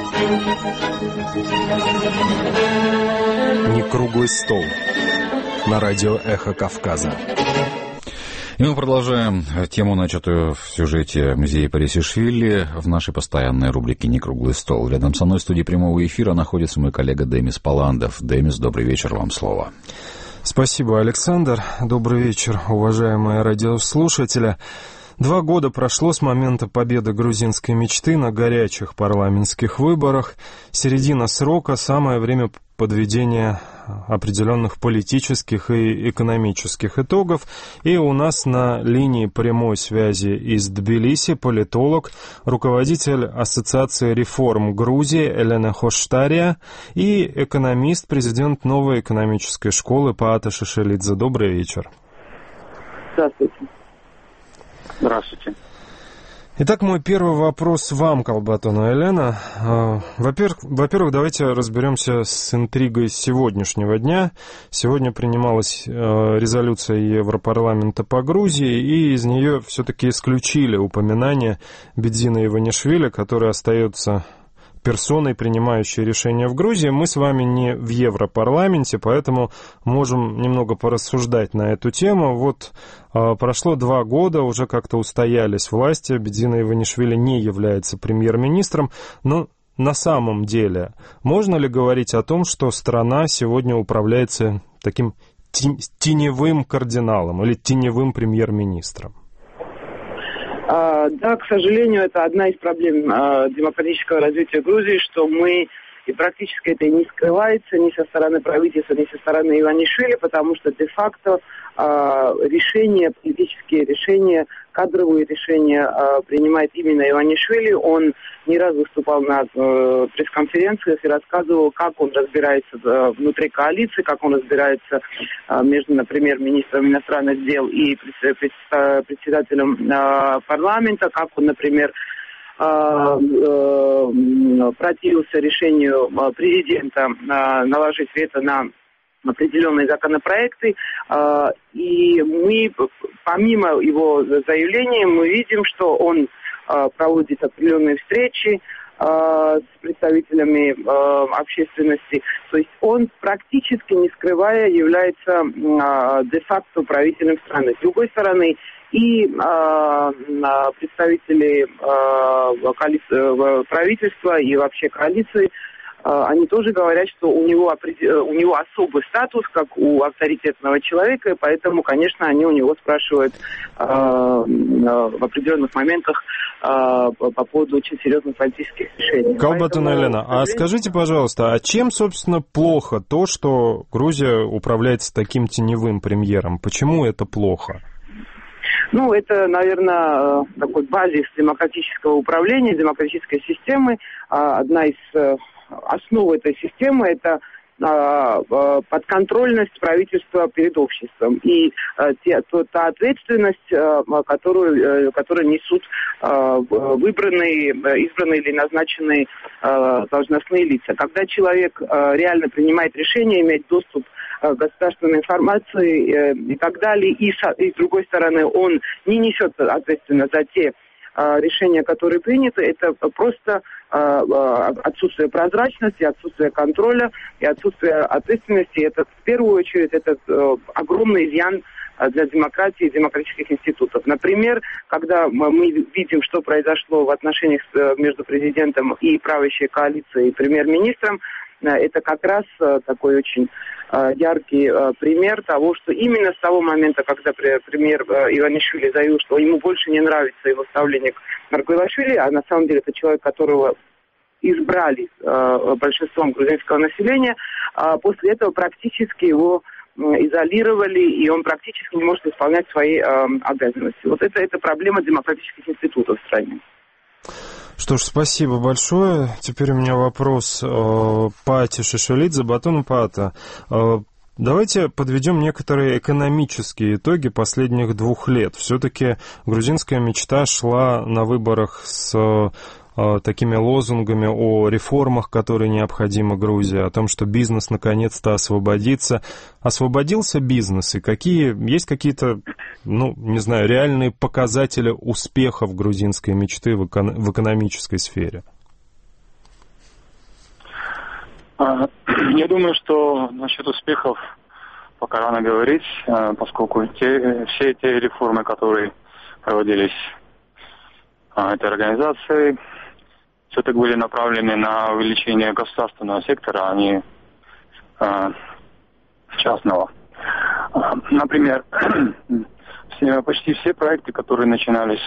Не круглый стол. На радио «Эхо Кавказа». И мы продолжаем тему, начатую в сюжете музея Парисишвили в нашей постоянной рубрике «Не круглый стол». Рядом со мной в студии прямого эфира находится мой коллега Демис Паландов. Демис, добрый вечер, вам слово. Спасибо, Александр. Добрый вечер, уважаемые радиослушатели. Два года прошло с момента победы грузинской мечты на горячих парламентских выборах. Середина срока, самое время подведения определенных политических и экономических итогов. И у нас на линии прямой связи из Тбилиси политолог, руководитель Ассоциации реформ Грузии Елена Хоштария и экономист, президент новой экономической школы Паата Шишелидзе. Добрый вечер. Здравствуйте. Здравствуйте. Итак, мой первый вопрос вам, Калбатона Елена. Во-первых, во-первых, давайте разберемся с интригой сегодняшнего дня. Сегодня принималась резолюция Европарламента по Грузии, и из нее все-таки исключили упоминание Бедзина Иванишвили, который остается персоной, принимающей решения в Грузии. Мы с вами не в Европарламенте, поэтому можем немного порассуждать на эту тему. Вот э, прошло два года, уже как-то устоялись власти, Бедзина Иванишвили не является премьер-министром, но на самом деле можно ли говорить о том, что страна сегодня управляется таким теневым кардиналом или теневым премьер-министром? Да, к сожалению, это одна из проблем демократического развития Грузии, что мы, и практически это и не скрывается ни со стороны правительства, ни со стороны Иванишвили, потому что де-факто решения, политические решения, кадровые решения принимает именно Иванишвили. Он не раз выступал на пресс-конференциях и рассказывал, как он разбирается внутри коалиции, как он разбирается между, например, министром иностранных дел и председателем парламента, как он, например, противился решению президента наложить вето на определенные законопроекты, и мы, помимо его заявлений, мы видим, что он проводит определенные встречи с представителями общественности, то есть он практически не скрывая является де-факто правителем страны. С другой стороны, и представители правительства и вообще коалиции, они тоже говорят, что у него, у него особый статус, как у авторитетного человека, и поэтому, конечно, они у него спрашивают э, в определенных моментах э, по поводу очень серьезных политических решений. Калбатон Елена, а скажите, пожалуйста, а чем, собственно, плохо то, что Грузия управляется таким теневым премьером? Почему это плохо? Ну, это, наверное, такой базис демократического управления, демократической системы. Одна из основ этой системы – это подконтрольность правительства перед обществом и те, то, та ответственность, которую, которую несут выбранные, избранные или назначенные должностные лица. Когда человек реально принимает решение, имеет доступ к государственной информации и так далее, и, и с другой стороны он не несет ответственность за те решения, которые приняты, это просто отсутствие прозрачности, отсутствие контроля и отсутствие ответственности. Это в первую очередь это огромный изъян для демократии и демократических институтов. Например, когда мы видим, что произошло в отношениях между президентом и правящей коалицией и премьер-министром, это как раз такой очень яркий пример того, что именно с того момента, когда премьер Иванишвили заявил, что ему больше не нравится его ставленник Маргвелашвили, а на самом деле это человек, которого избрали большинством грузинского населения, после этого практически его изолировали, и он практически не может исполнять свои обязанности. Вот это, это проблема демократических институтов в стране. Что ж, спасибо большое. Теперь у меня вопрос э, Паате Шишелидзе, Батону Паата. Э, Давайте подведем некоторые экономические итоги последних двух лет. Все-таки грузинская мечта шла на выборах с э, такими лозунгами о реформах, которые необходимы Грузии, о том, что бизнес наконец-то освободится. Освободился бизнес, и какие есть какие-то, ну, не знаю, реальные показатели успехов грузинской мечты в, эко- в экономической сфере? Я думаю, что насчет успехов пока рано говорить, поскольку те, все те реформы, которые проводились этой организацией, все-таки были направлены на увеличение государственного сектора, а не частного. Например, все, почти все проекты, которые начинались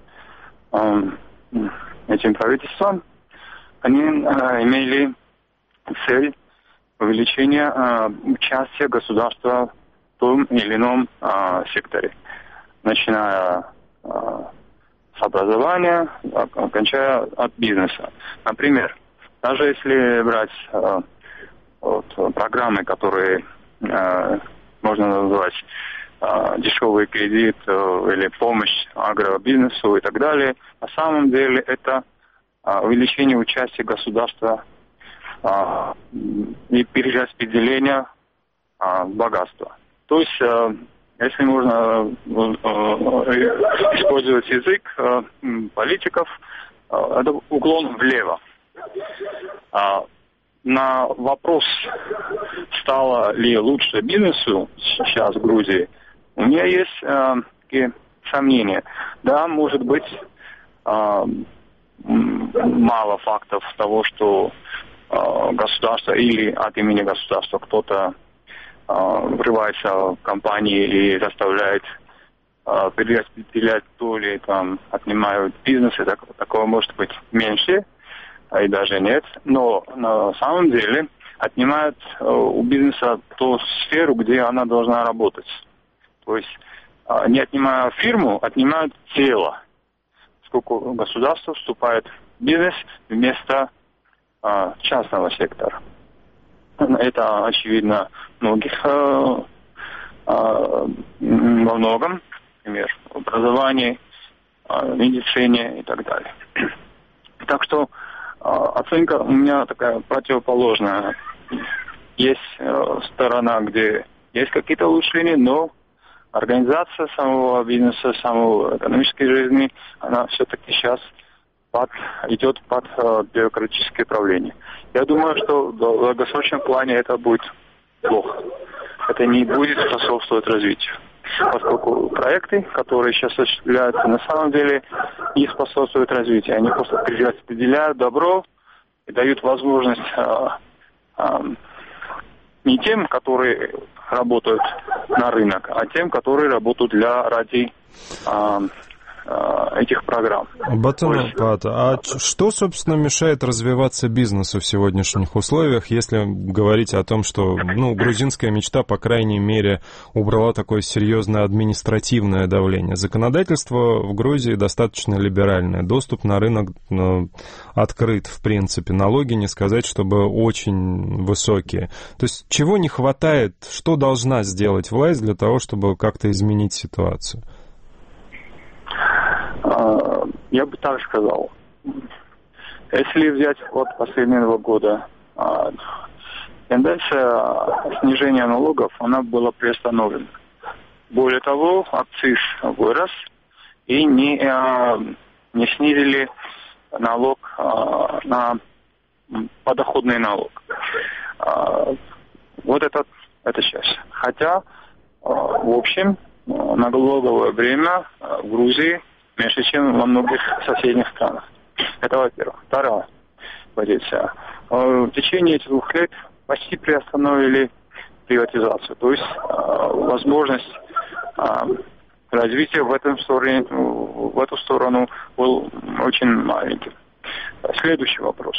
этим правительством, они имели цель увеличения э, участия государства в том или ином э, секторе, начиная э, с образования, кончая от бизнеса. Например, даже если брать э, вот, программы, которые э, можно назвать э, дешевый кредит э, или помощь агробизнесу и так далее, на самом деле это э, увеличение участия государства А, и перераспределение а, богатства. То есть, а, если можно а, использовать язык а, политиков, а, это уклон влево. А, на вопрос, стало ли лучше бизнесу сейчас в Грузии, у меня есть а, такие сомнения. Да, может быть, а, мало фактов того, что государство или от имени государства кто-то э, врывается в компании и заставляет э, перераспределять доли, там, отнимают бизнесы, так, такого может быть меньше, и даже нет. Но на самом деле отнимают э, у бизнеса ту сферу, где она должна работать. То есть, э, не отнимая фирму, отнимают тело, сколько государство вступает в бизнес вместо частного сектора. Это очевидно многих э, э, во многом, например, в образовании, э, медицине и так далее. Так что э, оценка у меня такая противоположная. Есть э, сторона, где есть какие-то улучшения, но организация самого бизнеса, самого экономической жизни, она все-таки сейчас Под, идет под э, бюрократическое правление. Я думаю, что в долгосрочном плане это будет плохо. Это не будет способствовать развитию. Поскольку проекты, которые сейчас осуществляются, на самом деле не способствуют развитию. Они просто перераспределяют добро и дают возможность э, э, не тем, которые работают на рынок, а тем, которые работают для ради э, этих программ. Батон Пат, а что, собственно, мешает развиваться бизнесу в сегодняшних условиях, если говорить о том, что, ну, грузинская мечта, по крайней мере, убрала такое серьезное административное давление? Законодательство в Грузии достаточно либеральное, доступ на рынок, ну, открыт, в принципе, налоги, не сказать, чтобы очень высокие. То есть чего не хватает, что должна сделать власть для того, чтобы как-то изменить ситуацию? Я бы так сказал. Если взять вот последние два года, тенденция снижения налогов, она была приостановлена. Более того, акциз вырос и не, не снизили налог на подоходный налог. Вот это, это часть. Хотя, в общем, налоговое бремя в Грузии меньше, чем во многих соседних странах. Это, во-первых. Вторая позиция. В течение этих двух лет почти приостановили приватизацию. То есть возможность развития в, этом стороне, в эту сторону был очень маленьким. Следующий вопрос.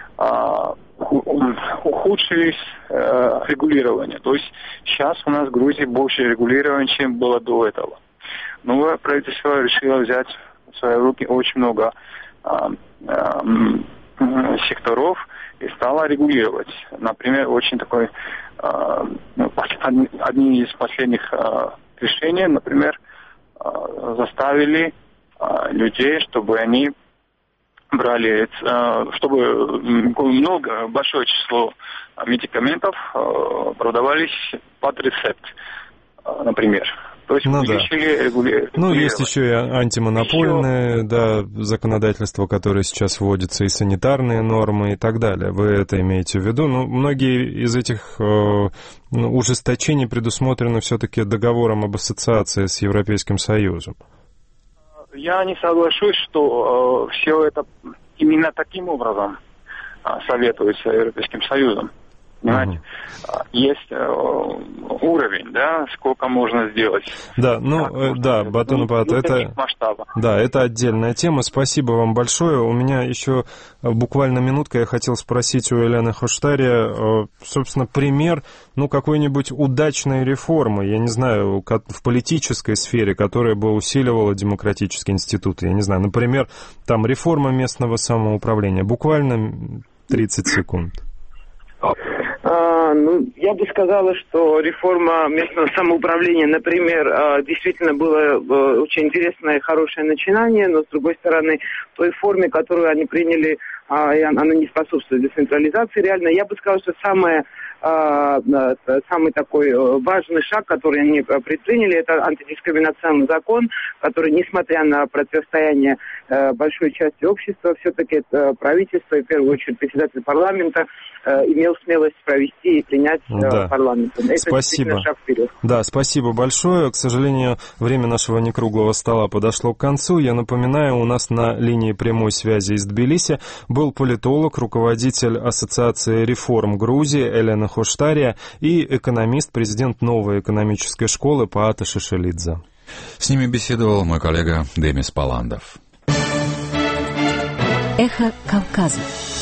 Ухудшились регулирование. То есть сейчас у нас в Грузии больше регулирования, чем было до этого. Новое правительство решило взять в свои руки очень много а, а, секторов и стала регулировать. Например, очень такой, э, одни из последних э, решений, например, э, заставили э, людей, чтобы они брали, э, чтобы много, большое число медикаментов э, продавались под рецепт, э, например. То есть ну, увеличили да. регулирование. Ну, есть еще и антимонопольное еще... да, законодательство, которое сейчас вводится, и санитарные нормы и так далее. Вы это имеете в виду? Ну, многие из этих э, ну, ужесточений предусмотрены все-таки договором об ассоциации с Европейским Союзом. Я не соглашусь, что э, все это именно таким образом э, советуется Европейским Союзом. Понимаете? Uh-huh. Есть э, уровень, да, сколько можно сделать. Да, ну, э, да, Батон Аппарат, это, да, это отдельная тема. Спасибо вам большое. У меня еще буквально минутка. Я хотел спросить у Елены Хоштария, э, собственно, пример, ну, какой-нибудь удачной реформы, я не знаю, в политической сфере, которая бы усиливала демократические институты. Я не знаю, например, там реформа местного самоуправления. Буквально тридцать секунд. А, ну, я бы сказала, что реформа местного самоуправления, например, действительно было очень интересное и хорошее начинание, но, с другой стороны, в той форме, которую они приняли, она не способствует децентрализации. Реально, я бы сказала, что самое, самый такой важный шаг, который они предприняли, это антидискриминационный закон, который, несмотря на противостояние большой части общества, все-таки правительство, и в первую очередь председатель парламента, имел смелость провести и принять да. парламентом. Это спасибо. Шаг вперед. Да, спасибо большое. К сожалению, время нашего некруглого стола подошло к концу. Я напоминаю, у нас на линии прямой связи из Тбилиси был политолог, руководитель Ассоциации реформ Грузии Елена Хоштария и экономист, президент новой экономической школы Паата Шишелидзе. С ними беседовал мой коллега Демис Паландов. Эхо Кавказа.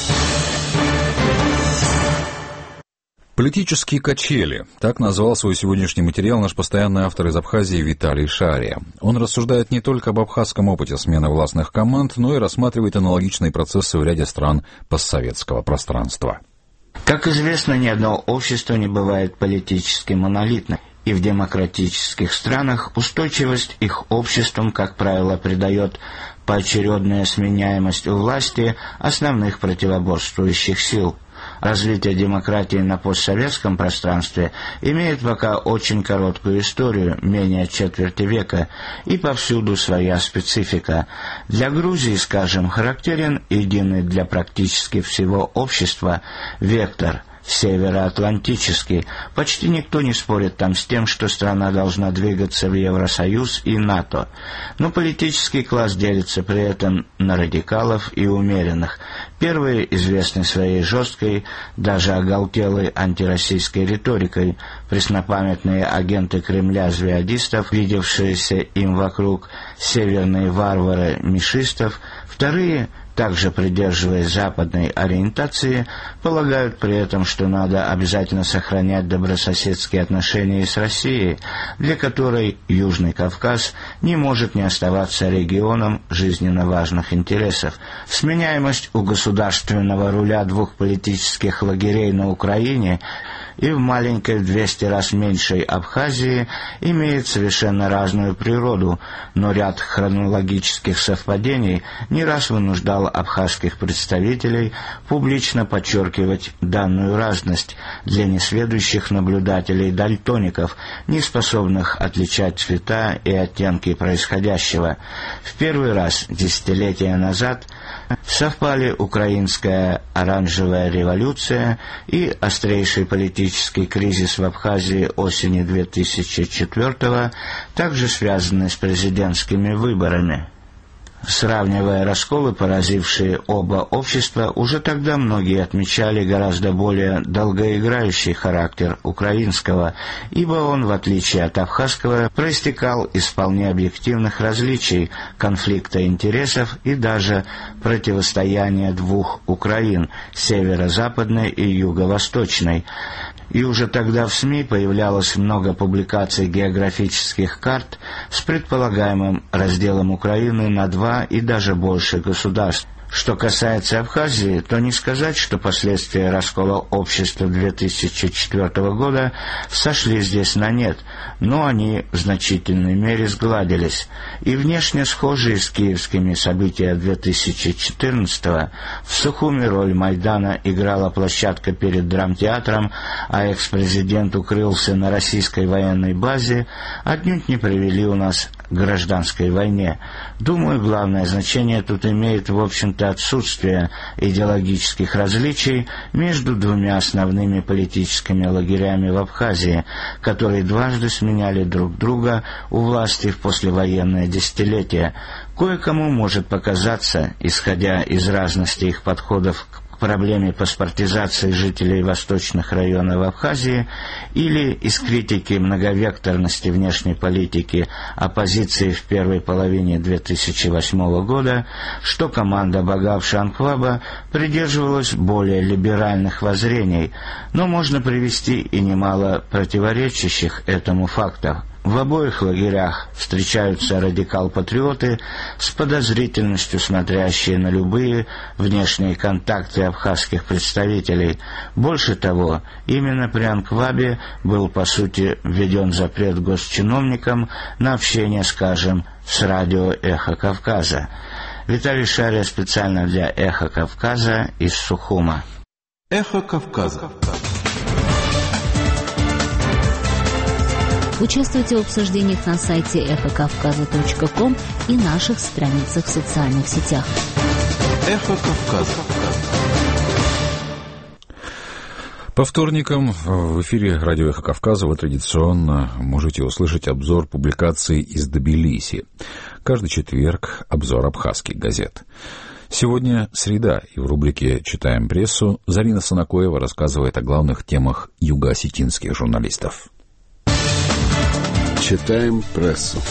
Политические качели. Так назвал свой сегодняшний материал наш постоянный автор из Абхазии Виталий Шария. Он рассуждает не только об абхазском опыте смены властных команд, но и рассматривает аналогичные процессы в ряде стран постсоветского пространства. Как известно, ни одно общество не бывает политически монолитным, и в демократических странах устойчивость их обществам, как правило, придает поочередная сменяемость у власти основных противоборствующих сил. Развитие демократии на постсоветском пространстве имеет пока очень короткую историю, менее четверти века, и повсюду своя специфика. Для Грузии, скажем, характерен единый для практически всего общества вектор – североатлантический. Почти никто не спорит там с тем, что страна должна двигаться в Евросоюз и НАТО. Но политический класс делится при этом на радикалов и умеренных. Первые известны своей жесткой, даже оголтелой антироссийской риторикой, преснопамятные агенты Кремля звездистов, видевшиеся им вокруг, северные варвары мишистов. Вторые, также придерживаясь западной ориентации, полагают при этом, что надо обязательно сохранять добрососедские отношения с Россией, для которой Южный Кавказ не может не оставаться регионом жизненно важных интересов. Сменяемость у государственного руля двух политических лагерей на Украине и в маленькой в двести раз меньшей Абхазии имеет совершенно разную природу, но ряд хронологических совпадений не раз вынуждал абхазских представителей публично подчеркивать данную разность для несведущих наблюдателей-дальтоников, не способных отличать цвета и оттенки происходящего. В первый раз десятилетия назад совпали украинская оранжевая революция и острейший политический кризис в Абхазии осени две тысячи четвёртого, также связанный с президентскими выборами. Сравнивая расколы, поразившие оба общества, уже тогда многие отмечали гораздо более долгоиграющий характер украинского, ибо он, в отличие от абхазского, проистекал из вполне объективных различий, конфликта интересов и даже противостояния двух Украин – северо-западной и юго-восточной. И уже тогда в СМИ появлялось много публикаций географических карт с предполагаемым разделом Украины на два и даже больше государств. Что касается Абхазии, то не сказать, что последствия раскола общества две тысячи четвёртого года сошли здесь на нет, но они в значительной мере сгладились, и внешне схожие с киевскими события две тысячи четырнадцатого в Сухуми роль Майдана играла площадка перед драмтеатром, а экс-президент укрылся на российской военной базе, отнюдь не привели у нас к гражданской войне. Думаю, главное значение тут имеет, в общем-то, отсутствие идеологических различий между двумя основными политическими лагерями в Абхазии, которые дважды сменяли друг друга у власти в послевоенное десятилетие. Кое-кому может показаться, исходя из разности их подходов к проблеме паспортизации жителей восточных районов Абхазии или из критики многовекторности внешней политики оппозиции в первой половине две тысячи восьмого года, что команда Багавша Анкваба придерживалась более либеральных воззрений, но можно привести и немало противоречащих этому фактов. В обоих лагерях встречаются радикал-патриоты с подозрительностью смотрящие на любые внешние контакты абхазских представителей. Больше того, именно при Анквабе был, по сути, введен запрет госчиновникам на общение, скажем, с радио «Эхо Кавказа». Виталий Шария специально для «Эхо Кавказа» из Сухума. «Эхо Кавказа». Участвуйте в обсуждениях на сайте эхо кавказа точка ком и наших страницах в социальных сетях. Эхо Кавказа. По вторникам в эфире радио «Эхо Кавказа» вы традиционно можете услышать обзор публикаций из Тбилиси. Каждый четверг обзор абхазских газет. Сегодня среда, и в рубрике «Читаем прессу» Зарина Санакоева рассказывает о главных темах юго-осетинских журналистов. Читаем прессу.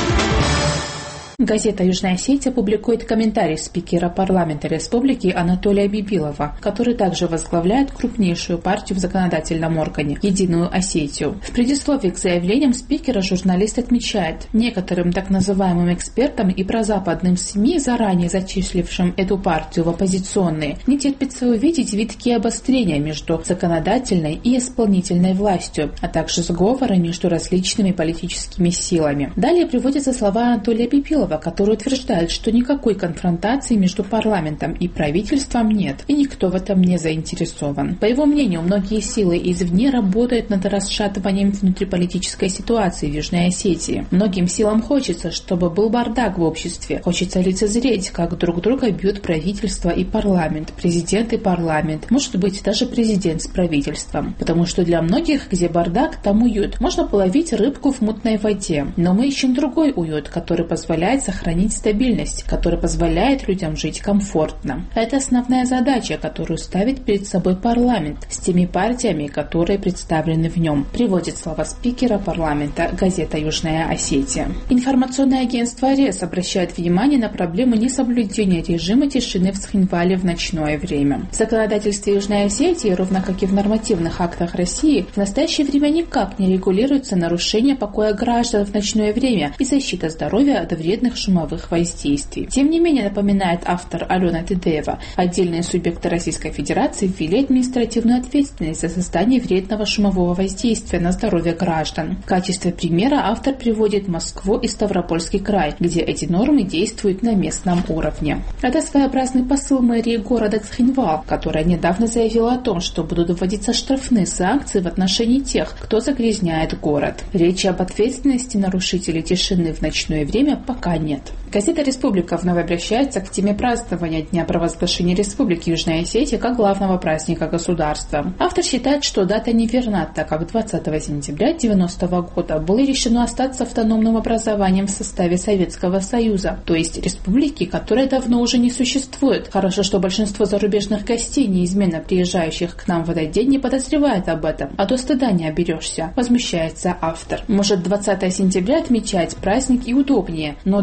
Газета «Южная Осетия» публикует комментарий спикера парламента республики Анатолия Бибилова, который также возглавляет крупнейшую партию в законодательном органе – «Единую Осетию». В предисловии к заявлениям спикера журналист отмечает, некоторым так называемым экспертам и прозападным СМИ, заранее зачислившим эту партию в оппозиционные, не терпится увидеть витки обострения между законодательной и исполнительной властью, а также сговоры между различными политическими силами. Далее приводятся слова Анатолия Бибилова, который утверждает, что никакой конфронтации между парламентом и правительством нет, и никто в этом не заинтересован. По его мнению, многие силы извне работают над расшатыванием внутриполитической ситуации в Южной Осетии. Многим силам хочется, чтобы был бардак в обществе, хочется лицезреть, как друг друга бьют правительство и парламент, президент и парламент, может быть, даже президент с правительством. Потому что для многих, где бардак, там уют. Можно половить рыбку в мутной воде, но мы ищем другой уют, который позволяет сохранить стабильность, который позволяет людям жить комфортно. Это основная задача, которую ставит перед собой парламент с теми партиями, которые представлены в нем. Приводит слова спикера парламента газета «Южная Осетия». Информационное агентство РЕС обращает внимание на проблему несоблюдения режима тишины в Цхинвале в ночное время. В законодательстве Южной Осетии, ровно как и в нормативных актах России, в настоящее время никак не регулируется нарушение покоя граждан в ночное время и защита здоровья от вредных шумовых воздействий. Тем не менее, напоминает автор Алена Тедеева, отдельные субъекты Российской Федерации ввели административную ответственность за создание вредного шумового воздействия на здоровье граждан. В качестве примера автор приводит Москву и Ставропольский край, где эти нормы действуют на местном уровне. Это своеобразный посыл мэрии города Цхинвал, которая недавно заявила о том, что будут вводиться штрафные санкции в отношении тех, кто загрязняет город. Речи об ответственности нарушителей тишины в ночное время пока нет. Газета «Республика» вновь обращается к теме празднования Дня провозглашения Республики Южная Осетия как главного праздника государства. Автор считает, что дата неверна, так как двадцатого сентября девяностого года было решено остаться автономным образованием в составе Советского Союза, то есть республики, которая давно уже не существует. Хорошо, что большинство зарубежных гостей, неизменно приезжающих к нам в этот день, не подозревает об этом, а то стыда не оберешься, возмущается автор. Может, двадцатого сентября отмечать праздник и удобнее, но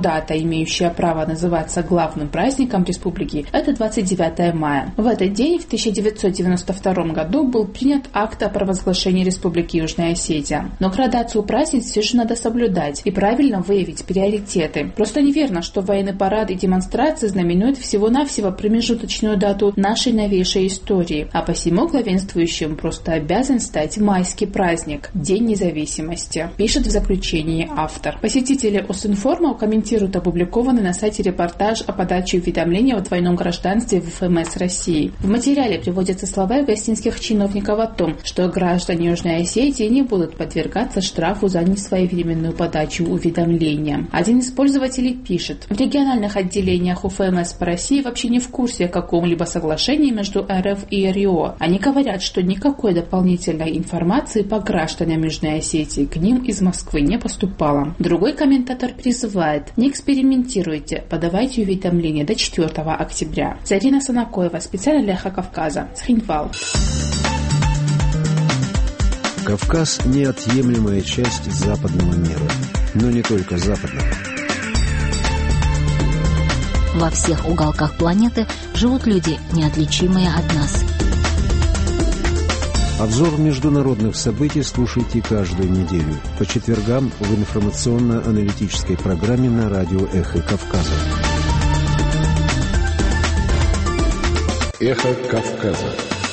дата, имеющая право называться главным праздником республики, это двадцать девятое мая. В этот день, в тысяча девятьсот девяносто втором году, был принят акт о провозглашении Республики Южная Осетия. Но градацию праздниц все же надо соблюдать и правильно выявить приоритеты. Просто неверно, что военный парад и демонстрации знаменуют всего-навсего промежуточную дату нашей новейшей истории, а посему главенствующим просто обязан стать майский праздник – День независимости, пишет в заключении автор. Посетители Осинформа комментируют опубликованный на сайте репортаж о подаче уведомления о двойном гражданстве в ФМС России. В материале приводятся слова гостинских чиновников о том, что граждане Южной Осетии не будут подвергаться штрафу за несвоевременную подачу уведомления. Один из пользователей пишет: в региональных отделениях УФМС по России вообще не в курсе о каком-либо соглашении между РФ и РИО. Они говорят, что никакой дополнительной информации по гражданам Южной Осетии к ним из Москвы не поступало. Другой комментатор призывает: не экспериментируйте, подавайте уведомления до четвёртого октября. Зарина Санакоева, специально для Эхо Кавказа, Схинвал. Кавказ – неотъемлемая часть западного мира, но не только западного. Во всех уголках планеты живут люди, неотличимые от нас. Обзор международных событий слушайте каждую неделю по четвергам в информационно-аналитической программе на радио «Эхо Кавказа». «Эхо Кавказа».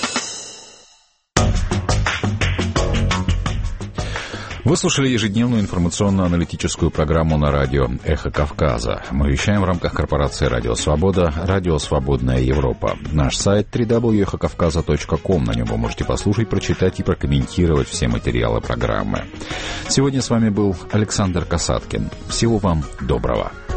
Вы слушали ежедневную информационно-аналитическую программу на радио «Эхо Кавказа». Мы вещаем в рамках корпорации «Радио Свобода», «Радио Свободная Европа». Наш сайт дабл ю дабл ю дабл ю точка эхо кавказа точка ком. На нем вы можете послушать, прочитать и прокомментировать все материалы программы. Сегодня с вами был Александр Касаткин. Всего вам доброго.